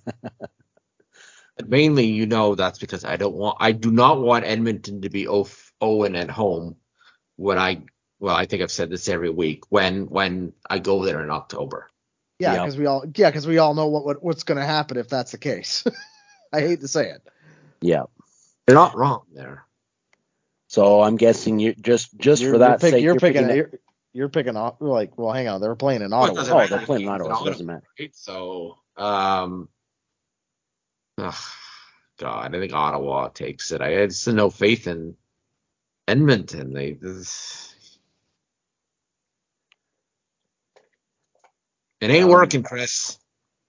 But mainly, that's because I do not want Edmonton to be Owen at home I think I've said this every week when I go there in October. Yeah, Yep. because we all know what's going to happen if that's the case. I hate to say it. Yeah. They're not wrong there. So I'm guessing you just for that sake, you're picking off. Like, well, hang on, they're playing in Well, it Ottawa. doesn't Oh, matter. they're playing in It's Ottawa, so it doesn't matter. right? So, God, I think Ottawa takes it. I just no faith in Edmonton. It ain't working, Chris.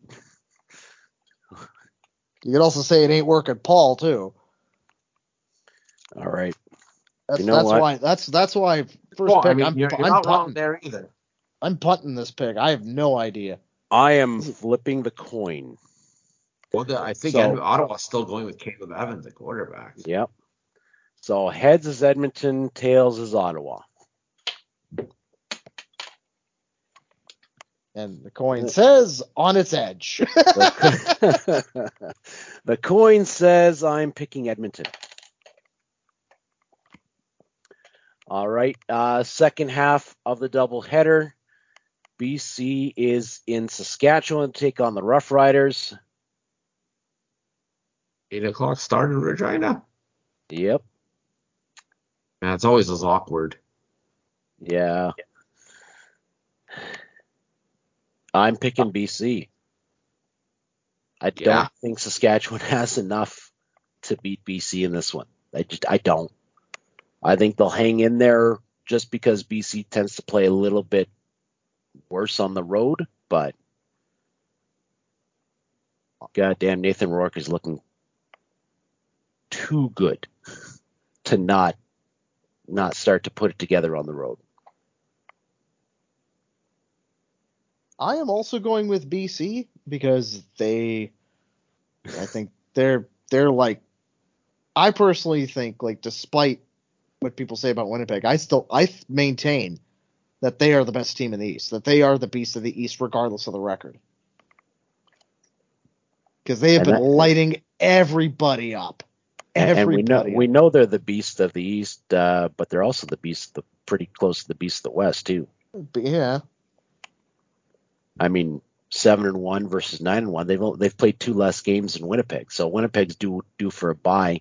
You could also say it ain't working, Paul, too. All right. That's You know what? why first Well, pick. I mean, you're not wrong punting. there either. I'm punting this pick. I have no idea. I am flipping the coin. Well, I think So- Ottawa's still going with Caleb Evans at quarterback. Yep. So heads is Edmonton, tails is Ottawa. And the coin says on its edge. The coin says I'm picking Edmonton. All right. Second half of the doubleheader. BC is in Saskatchewan to take on the Rough Riders. 8:00 start in Regina. Yep. Man, it's always as awkward. Yeah. I'm picking BC. I don't think Saskatchewan has enough to beat BC in this one. I don't. I think they'll hang in there just because BC tends to play a little bit worse on the road, but goddamn, Nathan Rourke is looking too good to not start to put it together on the road. I am also going with BC because I think they're like, I personally think, like, despite what people say about Winnipeg, I maintain that they are the best team in the East, that they are the beast of the East regardless of the record. Because they have been lighting everybody up. And we know they're the beast of the East, but they're also the beast, pretty close to the beast of the West too. Yeah. I mean, 7-1 versus 9-1. They've played 2 less games than Winnipeg, so Winnipeg's due for a bye.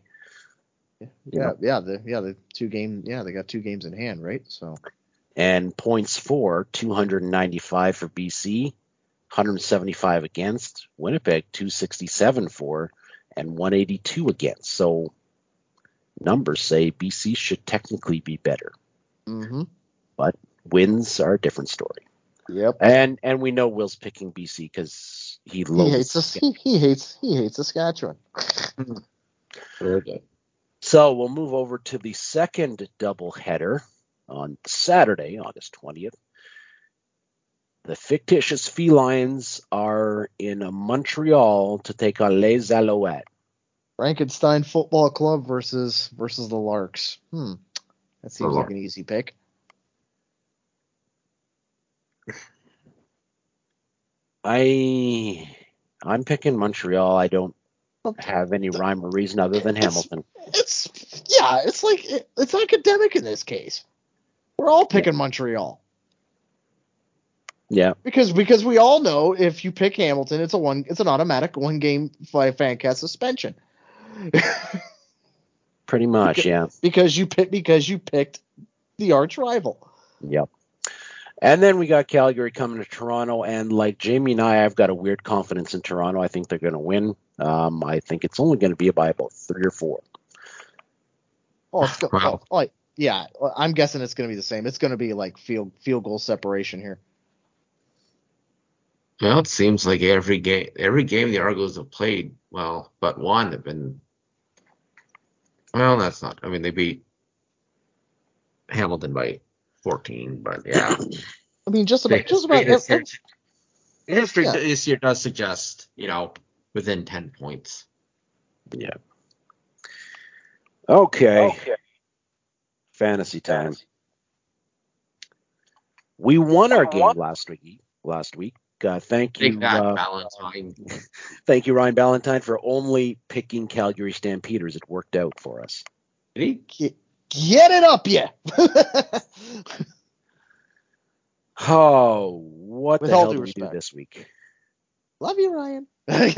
The 2 game. Yeah, they got 2 games in hand, right? So. And points for 295 for BC, 175 against. Winnipeg 267 for, and 182 against. So numbers say BC should technically be better. Mm-hmm. But wins are a different story. Yep. And we know Will's picking BC because he hates Saskatchewan. Very good. So we'll move over to the second doubleheader on Saturday, August 20th. The fictitious Felines are in Montreal to take on Les Alouettes. Frankenstein Football Club versus the Larks. That seems like an easy pick. I'm picking Montreal. I don't have any rhyme or reason other than Hamilton. It's academic in this case. We're all picking Montreal. Yeah. Because we all know if you pick Hamilton, it's an automatic 1-game fan-cast suspension. Pretty much, yeah. Because you picked the arch rival. Yep. And then we got Calgary coming to Toronto, and like Jamie and I've got a weird confidence in Toronto. I think they're going to win. I think it's only going to be by about 3 or 4. Yeah. I'm guessing it's going to be the same. It's going to be like field goal separation here. Well, it seems like every game the Argos have played, well, but one have been. Well, that's not. I mean, they beat Hamilton by 14, but yeah. I mean, just about history this year does suggest, within 10 points. Yeah. Okay. Fantasy time. We won our game last week. Thank you, Valentine. Thank you, Ryan Ballantyne, for only picking Calgary Stampeders. It worked out for us. Did he? Get it up, yeah. Oh, what With the all hell due do we do respect. this week? Love you, Ryan.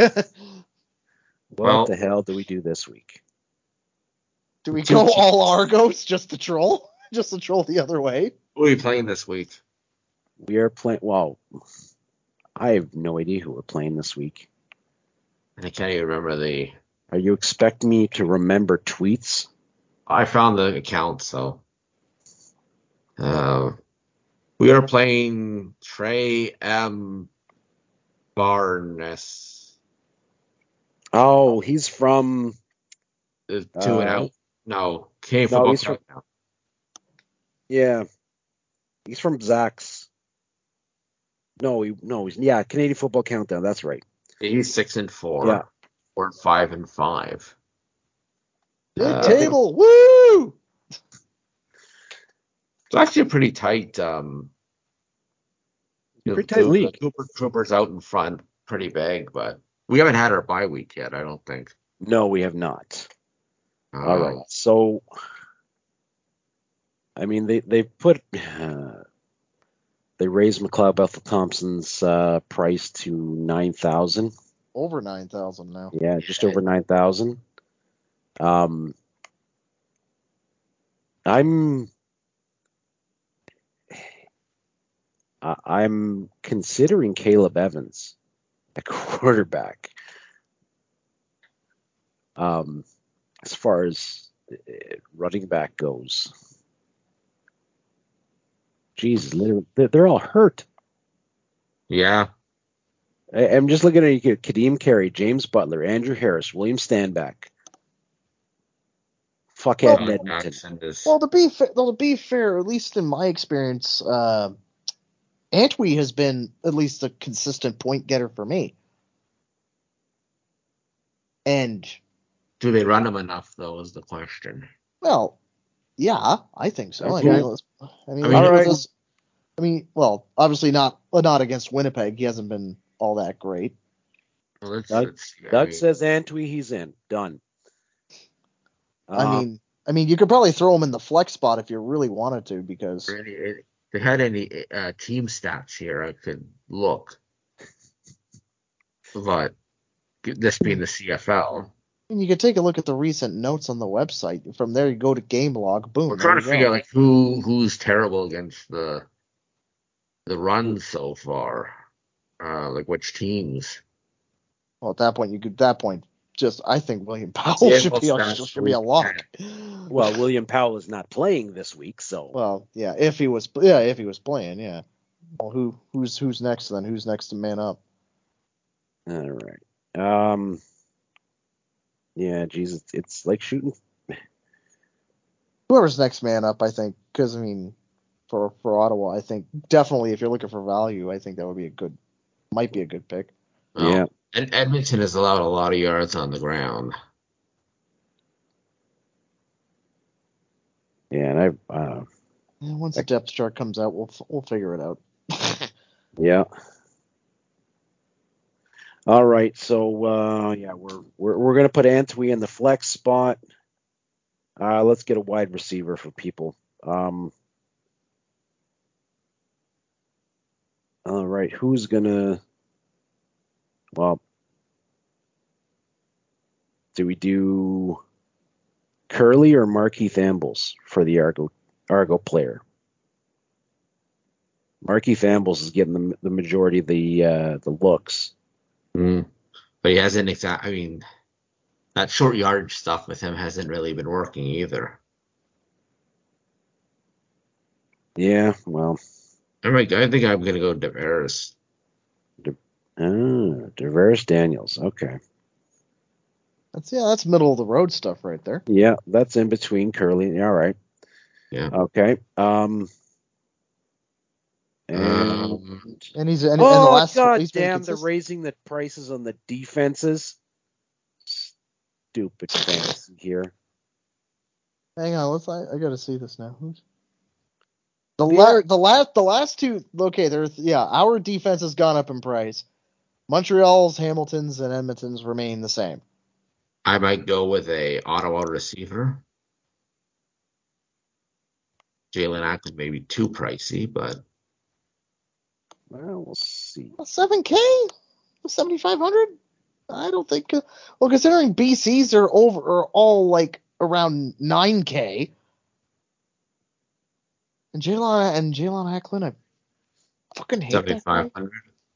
What the hell do we do this week? Do we go all Argos just to troll? Just to troll the other way? Who are you playing this week? We are playing. Well, I have no idea who we're playing this week. I can't even remember the. Are you expecting me to remember tweets? I found the account, so. We are playing Trey M. Barnes. Oh, he's from. 2-0. No, Canadian no, Football he's from. Countdown. Yeah, he's from Zach's. No, he's Canadian Football Countdown. That's right. He's 6-4. Yeah. We're 5-5. Big table, woo! It's actually a pretty tight. Pretty tight league. Cooper's out in front, pretty big, but we haven't had our bye week yet. I don't think. No, we have not. All right, so I mean they put they raised McLeod Bethel Thompson's price to 9,000. Over 9,000 now. Yeah, just over 9,000. I'm considering Caleb Evans at quarterback. As far as running back goes, Jesus, they're all hurt. Yeah. I'm just looking at Kadeem Carey, James Butler, Andrew Harris, William Stanback. Fuckhead Edmonton. Well, to be fair, at least in my experience, Antwi has been at least a consistent point getter for me. And do they run him enough, though, is the question. Well, yeah, I think so. Okay. Well, obviously not against Winnipeg. He hasn't been all that great. Well, Doug says Antwi, he's in. Done. I mean, you could probably throw him in the flex spot if you really wanted to, because if they had any team stats here, I could look. But this being the CFL, and you could take a look at the recent notes on the website. From there, you go to game log. Boom. we're trying to figure out who's terrible against the run so far. Which teams? Well, at that point, I think William Powell should be a lock. Well, William Powell is not playing this week, so. Well, yeah, if he was playing, yeah. Well, who's next then? Who's next to man up? All right. Yeah, Jesus, it's like shooting. Whoever's next man up, I think, because I mean, for Ottawa, I think definitely if you're looking for value, I think that might be a good pick. Well, yeah. And Edmonton has allowed a lot of yards on the ground. Yeah, and once the depth chart comes out, we'll figure it out. Yeah. All right, so we're gonna put Antwi in the flex spot. Let's get a wide receiver for people. All right, who's gonna? Well, do we do Curly or Markeith Ambles for the Argo player? Markeith Ambles is getting the majority of the looks. But he hasn't I mean, that short yardage stuff with him hasn't really been working either. Yeah, well. I think I'm going to go DeVaris. DeVaris Daniels. Okay. That's middle of the road stuff right there. Yeah, that's in between Curly. All right. Yeah. Okay. And he's in the last. God damn! They're raising the prices on the defenses. Stupid fantasy here. Hang on, I gotta see this now. Who's the last two? Okay, our defense has gone up in price. Montreal's, Hamilton's, and Edmonton's remain the same. I might go with a Ottawa receiver. Jalen Ackland may be too pricey, but Well, we'll see. 7K? 7,500? I don't think. Well, considering BCs are all like around 9K, and Jalen Ackland, I fucking hate that guy. 7,500.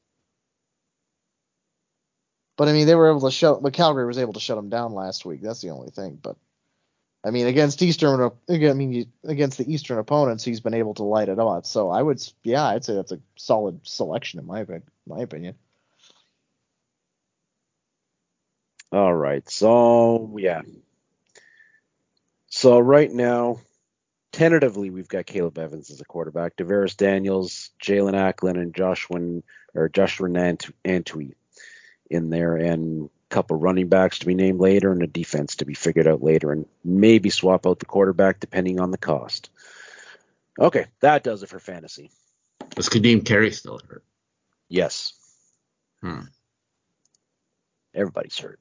But I mean, they were able to but Calgary was able to shut him down last week. That's the only thing. But I mean, against the Eastern opponents, he's been able to light it up. So I'd say that's a solid selection in my opinion. All right. So, yeah. So right now, tentatively, we've got Caleb Evans as a quarterback, Tavares Daniels, Jalen Ackland, and Joshua Antwi in there, and a couple running backs to be named later, and a defense to be figured out later, and maybe swap out the quarterback depending on the cost. Okay, that does it for fantasy. Was Kadeem Carey still hurt? Yes. Everybody's hurt.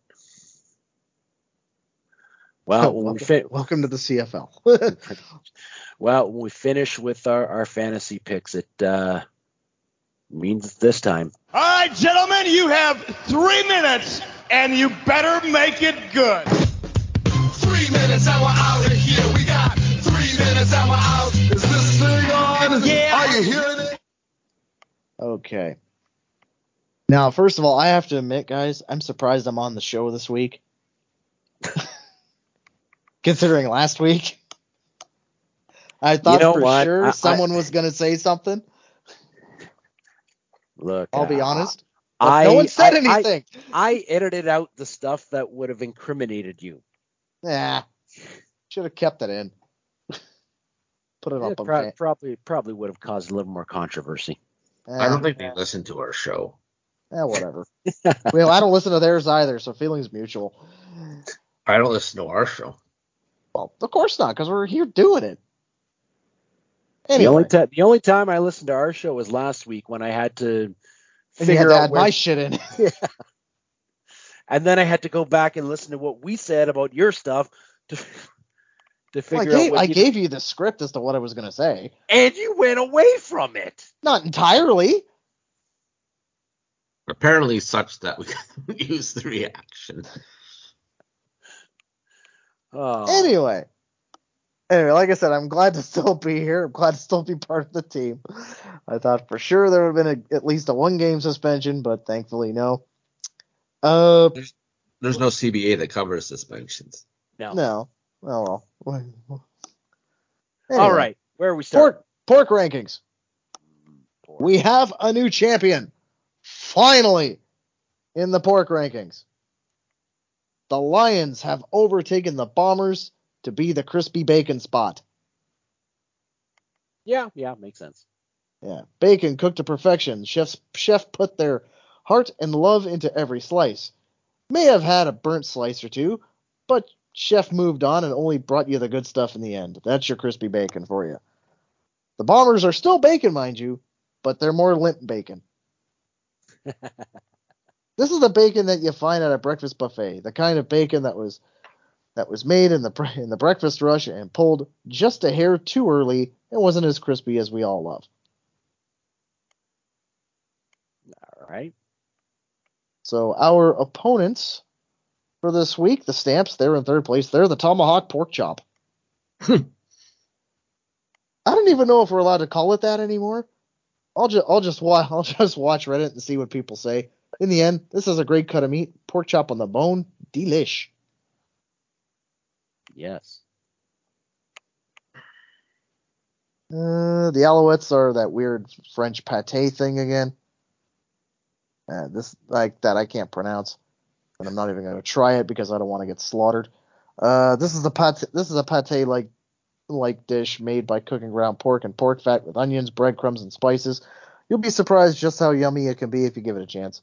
Well, welcome to the CFL. Well, when we finish with our fantasy picks, it means it's this time. All right, gentlemen, you have 3 minutes, and you better make it good. 3 minutes and we're out of here. We got 3 minutes and we're out. Is this thing on? Yeah. Are you hearing it? Okay. Now, first of all, I have to admit, guys, I'm surprised I'm on the show this week. Considering last week. I thought sure someone was going to say something. Look, I'll be honest. No one said anything. I edited out the stuff that would have incriminated you. Yeah. Should have kept it in. Put it up on probably would have caused a little more controversy. I don't think they listen to our show. Whatever. Well, I don't listen to theirs either, so feelings mutual. I don't listen to our show. Well, of course not, because we're here doing it. Anyway. The only time I listened to our show was last week when I had to figure out my shit in. Yeah. And then I had to go back and listen to what we said about your stuff to figure out what I gave you the script as to what I was going to say. And you went away from it. Not entirely. Apparently such that we can use the reaction. Oh. Anyway, like I said, I'm glad to still be here. I'm glad to still be part of the team. I thought for sure there would have been at least a 1-game suspension, but thankfully no. There's no CBA that covers suspensions. No. Oh well. Anyway. All right, where are we starting? Pork rankings. We have a new champion. Finally, in the pork rankings. The Lions have overtaken the Bombers to be the crispy bacon spot. Yeah, makes sense. Yeah, bacon cooked to perfection. Chef put their heart and love into every slice. May have had a burnt slice or two, but chef moved on and only brought you the good stuff in the end. That's your crispy bacon for you. The Bombers are still bacon, mind you, but they're more limp bacon. This is the bacon that you find at a breakfast buffet, the kind of bacon that was made in the breakfast rush and pulled just a hair too early and wasn't as crispy as we all love. All right. So our opponents for this week, the Stamps, they're in third place. They're the Tomahawk Pork Chop. I don't even know if we're allowed to call it that anymore. I'll just watch Reddit and see what people say. In the end, this is a great cut of meat. Pork chop on the bone. Delish. Yes. The Alouettes are that weird French pate thing again. This like that I can't pronounce, and I'm not even going to try it because I don't want to get slaughtered. This is a pate like dish made by cooking ground pork and pork fat with onions, breadcrumbs, and spices. You'll be surprised just how yummy it can be if you give it a chance.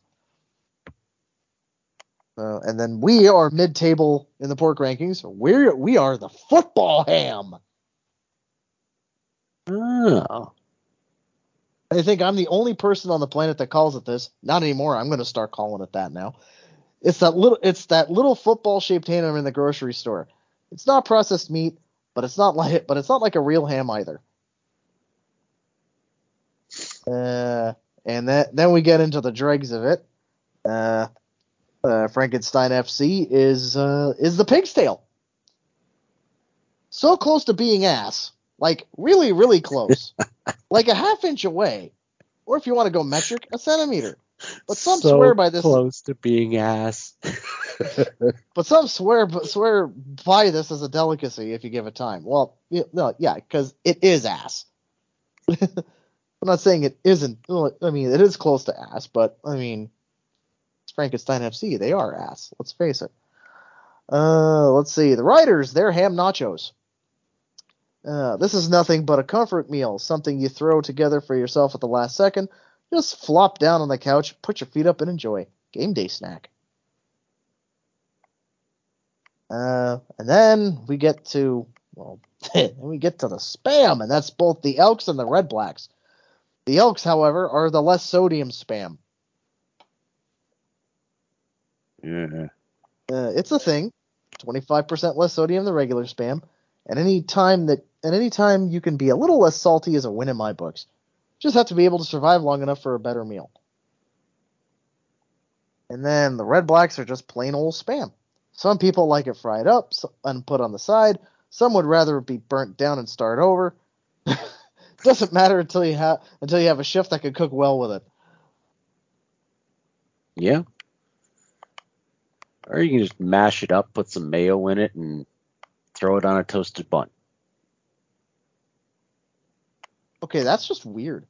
And then we are mid-table in the pork rankings. We are the football ham. Oh. I think I'm the only person on the planet that calls it this. Not anymore. I'm going to start calling it that now. It's that little football-shaped ham in the grocery store. It's not processed meat, but it's not like a real ham either. And then we get into the dregs of it. Frankenstein FC is the pig's tail. So close to being ass. Like, really, really close. Like a half-inch away. Or if you want to go metric, a centimeter. But some so swear by this. close to being ass. But some swear by this as a delicacy if you give it time. Well, because it is ass. I'm not saying it isn't. Well, I mean, it is close to ass, but I mean, it's Frankenstein FC. They are ass. Let's face it. Let's see. The writers, they're ham nachos. This is nothing but a comfort meal, something you throw together for yourself at the last second. Just flop down on the couch, put your feet up, and enjoy. Game day snack. And then we get to the spam, and that's both the Elks and the Red Blacks. The Elks, however, are the less sodium spam. Yeah. It's a thing. 25% less sodium than regular spam. And any time you can be a little less salty is a win in my books. Just have to be able to survive long enough for a better meal. And then the Red Blacks are just plain old spam. Some people like it fried up and put on the side. Some would rather it be burnt down and start over. Doesn't matter until you have a chef that can cook well with it. Yeah. Or you can just mash it up, put some mayo in it, and throw it on a toasted bun. Okay, that's just weird.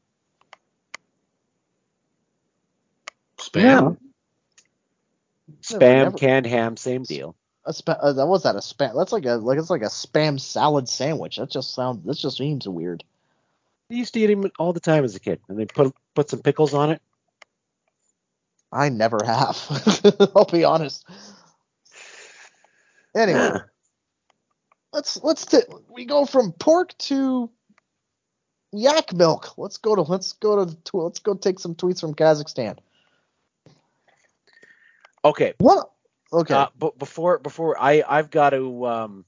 Spam? Spam, canned ham, same deal. Was that a spam? That's it's like a spam salad sandwich. That just seems weird. I used to eat them all the time as a kid, and they put some pickles on it. I never have. I'll be honest. Anyway, we go from pork to yak milk. Let's go take some tweets from Kazakhstan. Okay. What? Okay. But before I've got to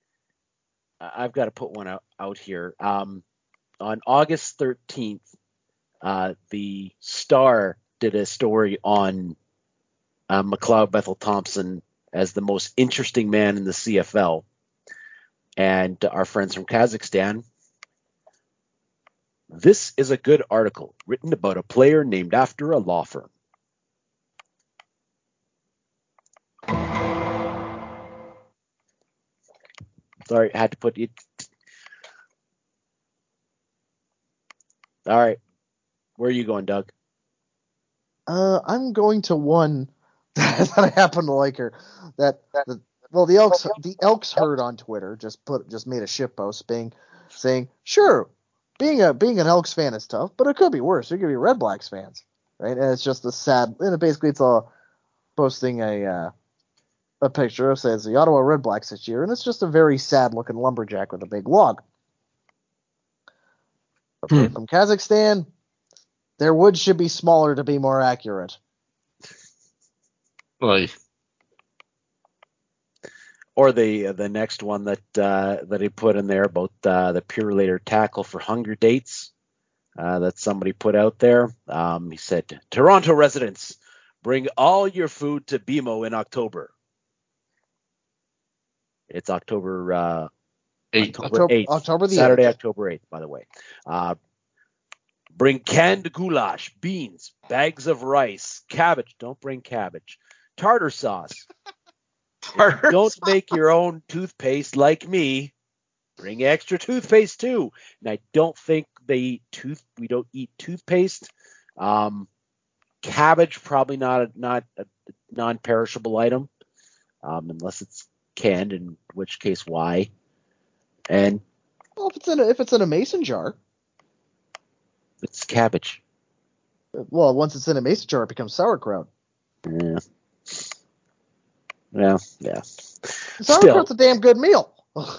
put one out here. On August 13th, the Star did a story on McLeod Bethel Thompson as the most interesting man in the CFL, and our friends from Kazakhstan. This is a good article written about a player named after a law firm. Sorry, I had to put it. All right. Where are you going, Doug? I'm going to one that I happen to like her. The Elks herd on Twitter just made a shitpost saying, sure, being an Elks fan is tough, but it could be worse. It could be Red Blacks fans, right? And it's just it's all posting a picture of says the Ottawa Red Blacks this year, and it's just a very sad looking lumberjack with a big log. Okay, from Kazakhstan, their wood should be smaller to be more accurate. Like, or the next one that he put in there about the Purelator tackle for Hunger Dates that somebody put out there. He said, Toronto residents, bring all your food to BMO in October. It's October 8th. October the Saturday, 8th. October 8th, by the way. Bring canned goulash, beans, bags of rice, cabbage. Don't bring cabbage. Tartar sauce. Don't make your own toothpaste like me. Bring extra toothpaste too. And I don't think we don't eat toothpaste. Cabbage, probably not a non-perishable item, unless it's canned, in which case why? And well, if it's in a mason jar, it's cabbage. Well, once it's in a mason jar, it becomes sauerkraut. Yeah. Sauerkraut's a damn good meal.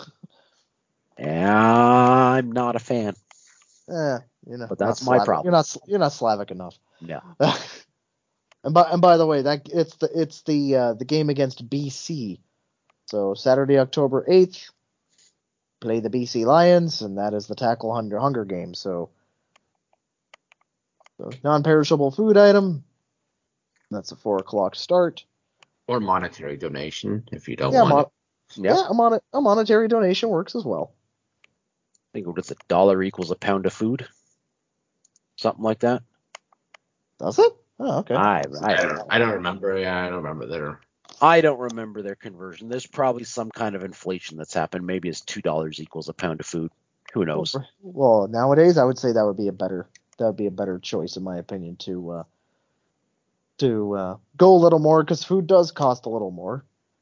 I'm not a fan. But that's my problem. You're not Slavic enough. No. and by the way, that it's the game against BC. So Saturday, October 8th, play the BC Lions, and that is the Tackle Hunger game. So So non-perishable food item. That's a 4 o'clock start. Or monetary donation if you don't Yeah, want it. yeah, a monetary donation works as well. I think what is it? $1 equals a pound of food, something like that. Does it? Oh, okay. I don't remember. Yeah, I don't remember there. I don't remember their conversion. There's probably some kind of inflation that's happened. Maybe it's $2 equals a pound of food. Who knows? Well, nowadays I would say that would be a better choice in my opinion to go a little more, because food does cost a little more.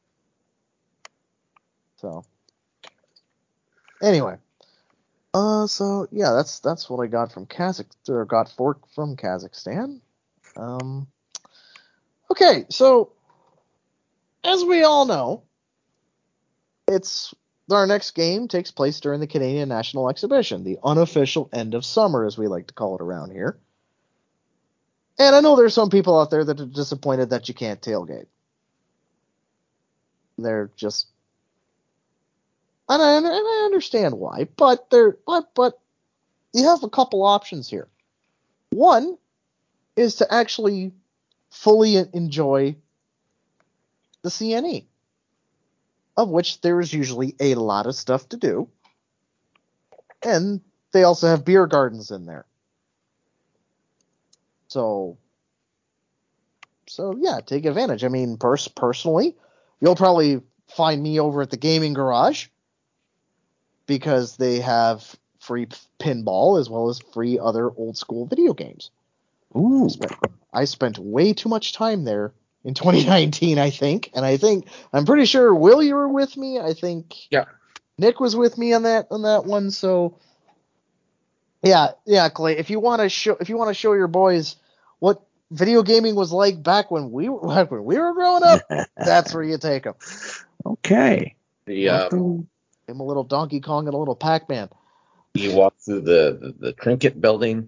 So anyway, so yeah, that's what I got from Kazakhstan. Okay, so as we all know, our next game takes place during the Canadian National Exhibition, the unofficial end of summer, as we like to call it around here. And I know there's some people out there that are disappointed that you can't tailgate. They're just, and I understand why, but you have a couple options here. One is to actually fully enjoy the CNE, of which there is usually a lot of stuff to do, and they also have beer gardens in there. So yeah, take advantage. I mean, personally, you'll probably find me over at the Gaming Garage, because they have free pinball as well as free other old school video games. Ooh. I spent way too much time there in 2019, I think, and I'm pretty sure Will, you were with me. I think Nick was with me on that one. So yeah, Clay, if you want to show your boys what video gaming was like back when we were growing up, that's where you take them. Okay. The Give them a little Donkey Kong and a little Pac-Man. you walk through the Trinket building.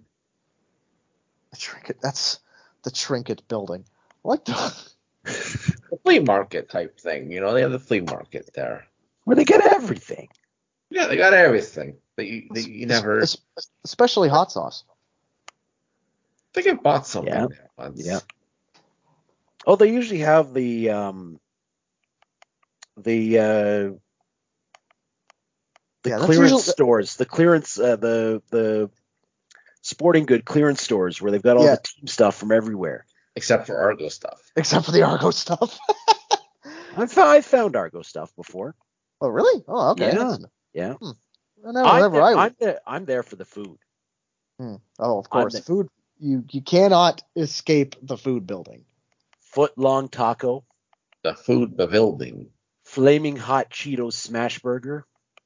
That's the Trinket building. I like the flea market type thing. You know, they have the flea market there. Where they get everything. Yeah, they got everything. That you never. Especially hot sauce. I think I bought something there once. Yeah. Oh, they usually have the clearance stores, the clearance, the sporting good clearance stores where they've got all the team stuff from everywhere. Except for Argo stuff. Except for the Argo stuff. I found Argo stuff before. Oh, really? Oh, okay. Yeah. I'm there for the food. Oh, of course. Food. You cannot escape the food building. Foot long taco. The food building. Flaming hot Cheetos smash burger.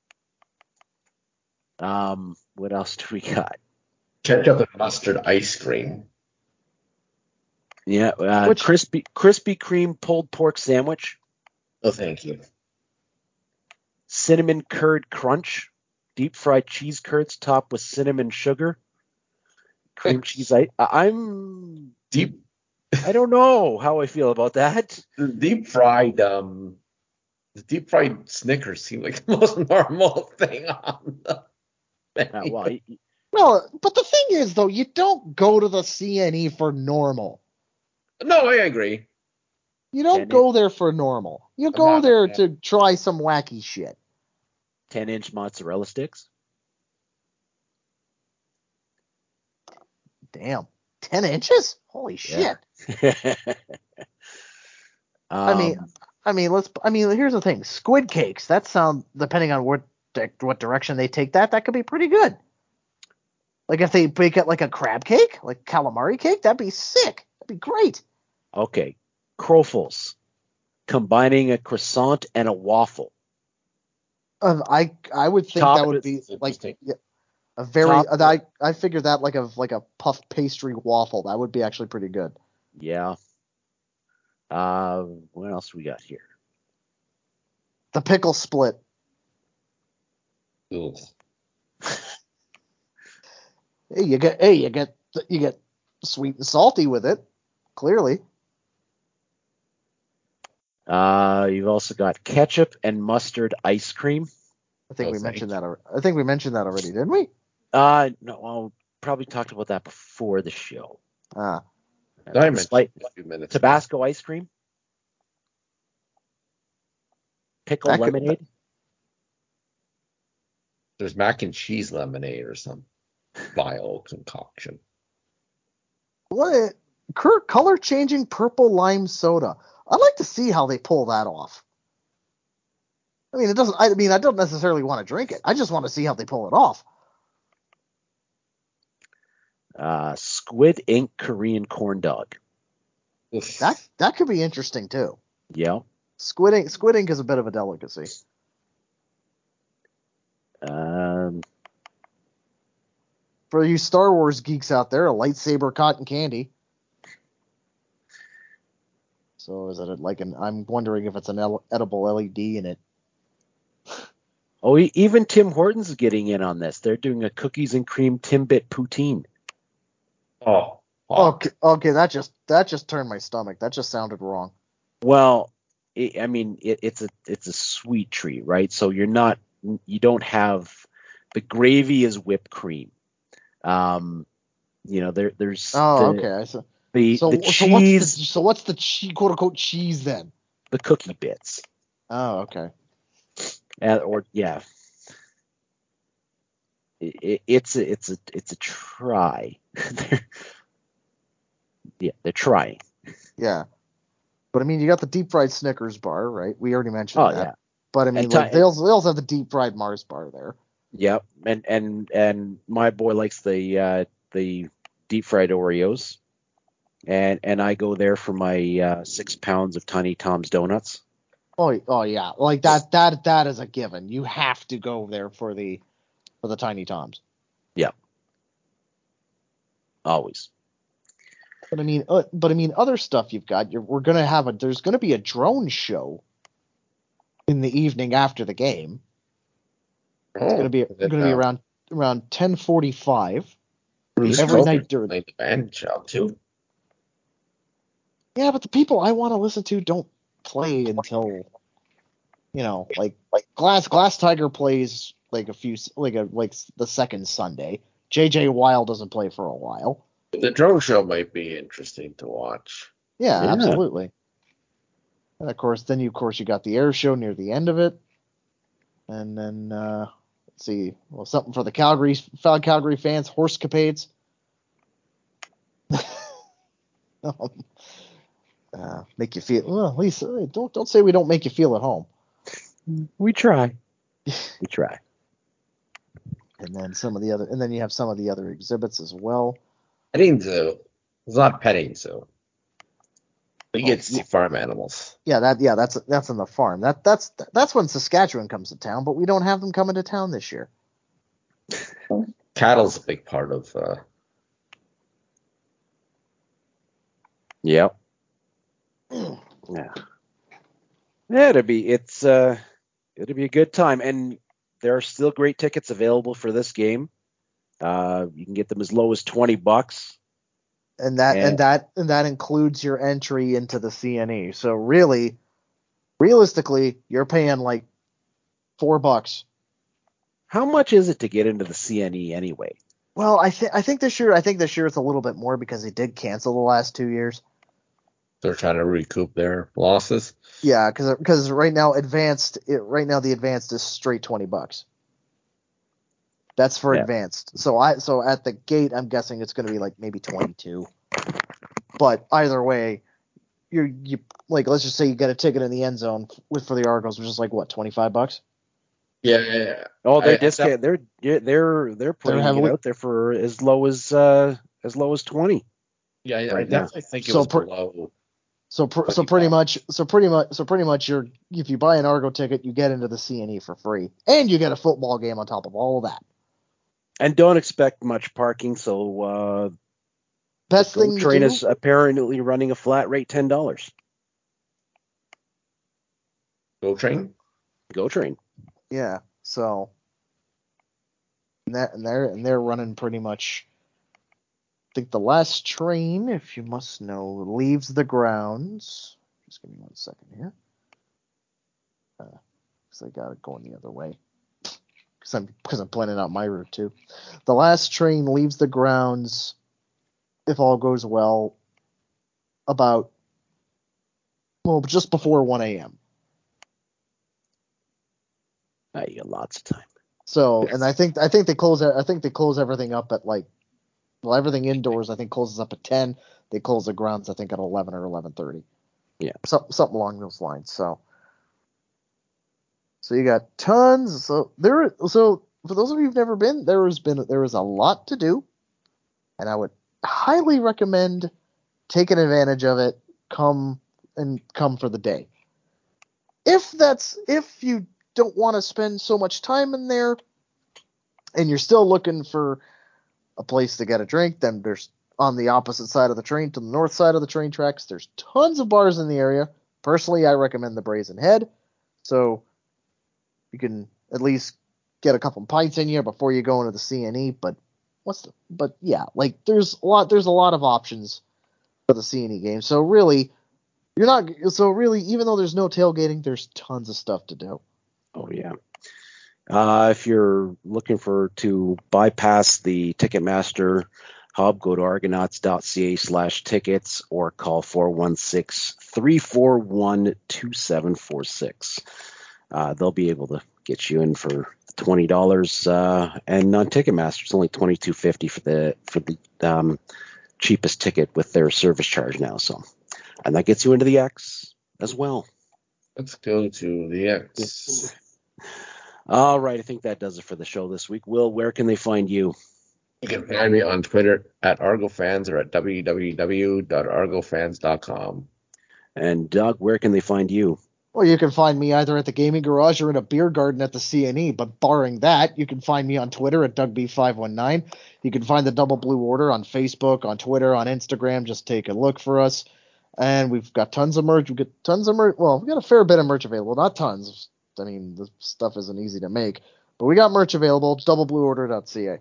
What else do we got? Ketchup and mustard ice cream. Yeah, Krispy Kreme pulled pork sandwich. Oh, thank you. Cinnamon curd crunch, deep fried cheese curds topped with cinnamon sugar, cream cheese. I'm deep. I don't know how I feel about that. The deep fried Snickers seem like the most normal thing on the menu. Well, but the thing is, though, you don't go to the CNE for normal. No, I agree. You don't go there for normal. You go there to try some wacky shit. 10-inch mozzarella sticks. Damn. 10 inches? Holy shit. I mean, here's the thing. Squid cakes, that sound, depending on what direction they take that could be pretty good. Like if they bake it like a crab cake, like calamari cake, that'd be sick. That'd be great. Okay. Crofels. Combining a croissant and a waffle. I would think that would be like a very. I figured that like a puff pastry waffle. That would be actually pretty good. Yeah. What else we got here? The pickle split. Ooh. You get sweet and salty with it. Clearly. You've also got ketchup and mustard ice cream. I think we mentioned that already, didn't we? No. Well, probably talked about that before the show. Ah, I mentioned Slight a few minutes. Tabasco ice cream, pickle That could- lemonade. There's mac and cheese lemonade or some vile concoction. what? Color changing purple lime soda. I'd like to see how they pull that off. I mean, I don't necessarily want to drink it. I just want to see how they pull it off. Squid ink Korean corn dog. Oof. That could be interesting too. Yeah. Squid ink is a bit of a delicacy. For you Star Wars geeks out there, a lightsaber cotton candy. So is it like I'm wondering if it's an edible LED in it. Oh, even Tim Hortons is getting in on this. They're doing a cookies and cream Timbit poutine. Oh, fuck. Okay, that just turned my stomach. That just sounded wrong. Well, it's a sweet treat, right? So you don't have the gravy is whipped cream. There's Okay. the cheese, So what's the quote unquote cheese then? the cookie bits, Oh, okay. it's a try. They're trying. Yeah. But I mean, you got the deep fried Snickers bar, right? We already mentioned that. Yeah. But I mean, they also have the deep fried Mars bar there. Yep, and my boy likes the deep fried Oreos, and I go there for my 6 pounds of Tiny Tom's donuts. Oh yeah, like that is a given. You have to go there for the Tiny Toms. Yeah, always. But I mean, other stuff you've got. There's gonna be a drone show in the evening after the game. It's gonna be around 10:45 every night during the band job too. Yeah, but the people I want to listen to don't play until, like Glass Tiger plays like the second Sunday. JJ Wild doesn't play for a while. The drone show might be interesting to watch. Yeah, absolutely. And of course, you got the air show near the end of it, and then let's see, something for the Calgary fans, Horsecapades. Make you feel well. At least don't say we don't make you feel at home. We try. We try. And then you have some of the other exhibits as well. Petting zoo. It's not petting zoo. You get to see farm animals. That's in the farm. That's when Saskatchewan comes to town, but we don't have them coming to town this year. Cattle's a big part of. Yep. Yeah. It'll be a good time, and there are still great tickets available for this game. You can get them as low as $20, and that includes your entry into the CNE. So realistically, you're paying like $4. How much is it to get into the CNE anyway? Well, I think this year it's a little bit more because they did cancel the last 2 years. They're trying to recoup their losses. Yeah, because right now the advanced is straight $20. That's for advanced. So at the gate, I'm guessing it's going to be like maybe 22. But either way, you like, let's just say you get a ticket in the end zone for the Argos, which is like what, $25? Yeah. Oh, they're discount. They're putting it out there for as low as 20. Yeah, I right definitely think it was below. So pretty much, if you buy an Argo ticket, you get into the CNE for free, and you get a football game on top of all of that. And don't expect much parking. So best thing to train do is apparently running a flat rate $10. Go train. Yeah. So and they're running pretty much. I think the last train, if you must know, leaves the grounds. Just give me 1 second here. Because I got it going the other way. because I'm planning out my route too. The last train leaves the grounds, if all goes well, just before 1 a.m. You got lots of time. So, and I think they close everything up at everything indoors I think closes up at 10. They close the grounds I think at 11 or 11:30. Yeah. Something along those lines. So you got tons. So for those of you who've never been, there is a lot to do, and I would highly recommend taking advantage of it. Come for the day. If you don't want to spend so much time in there, and you're still looking for a place to get a drink, then there's on the opposite side of the train, to the north side of the train tracks, there's tons of bars in the area. Personally, I recommend the Brazen Head, so you can at least get a couple pints in you before you go into the CNE. But there's a lot of options for the CNE game. So really, even though there's no tailgating, there's tons of stuff to do. Oh yeah. If you're looking to bypass the Ticketmaster hub, go to argonauts.ca/tickets or call 416-341-2746. They'll be able to get you in for $20, and on Ticketmaster it's only $22.50 for the cheapest ticket with their service charge now. So, and that gets you into the X as well. Let's go to the X. All right, I think that does it for the show this week. Will, where can they find you? You can find me on Twitter at ArgoFans or at www.argofans.com. And Doug, where can they find you? Well, you can find me either at the Gaming Garage or in a beer garden at the CNE, but barring that, you can find me on Twitter at DougB519. You can find the Double Blue Order on Facebook, on Twitter, on Instagram. Just take a look for us. And we've got tons of merch. Well, we've got a fair bit of merch available. Not tons. I mean, the stuff isn't easy to make. But we got merch available. It's doubleblueorder.ca.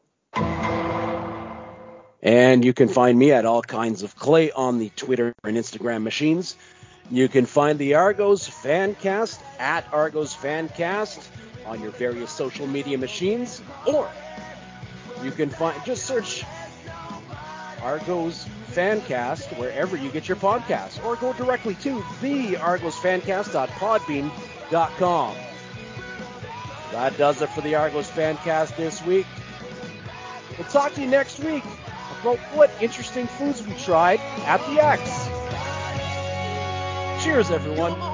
And you can find me at All Kinds of Clay on the Twitter and Instagram machines. You can find the Argos Fancast at Argos Fancast on your various social media machines, or you can just search Argos Fancast wherever you get your podcasts, or go directly to the argosfancast.podbean.com. That does it for the Argos Fancast this week. We'll talk to you next week about what interesting foods we tried at the X. Cheers, everyone.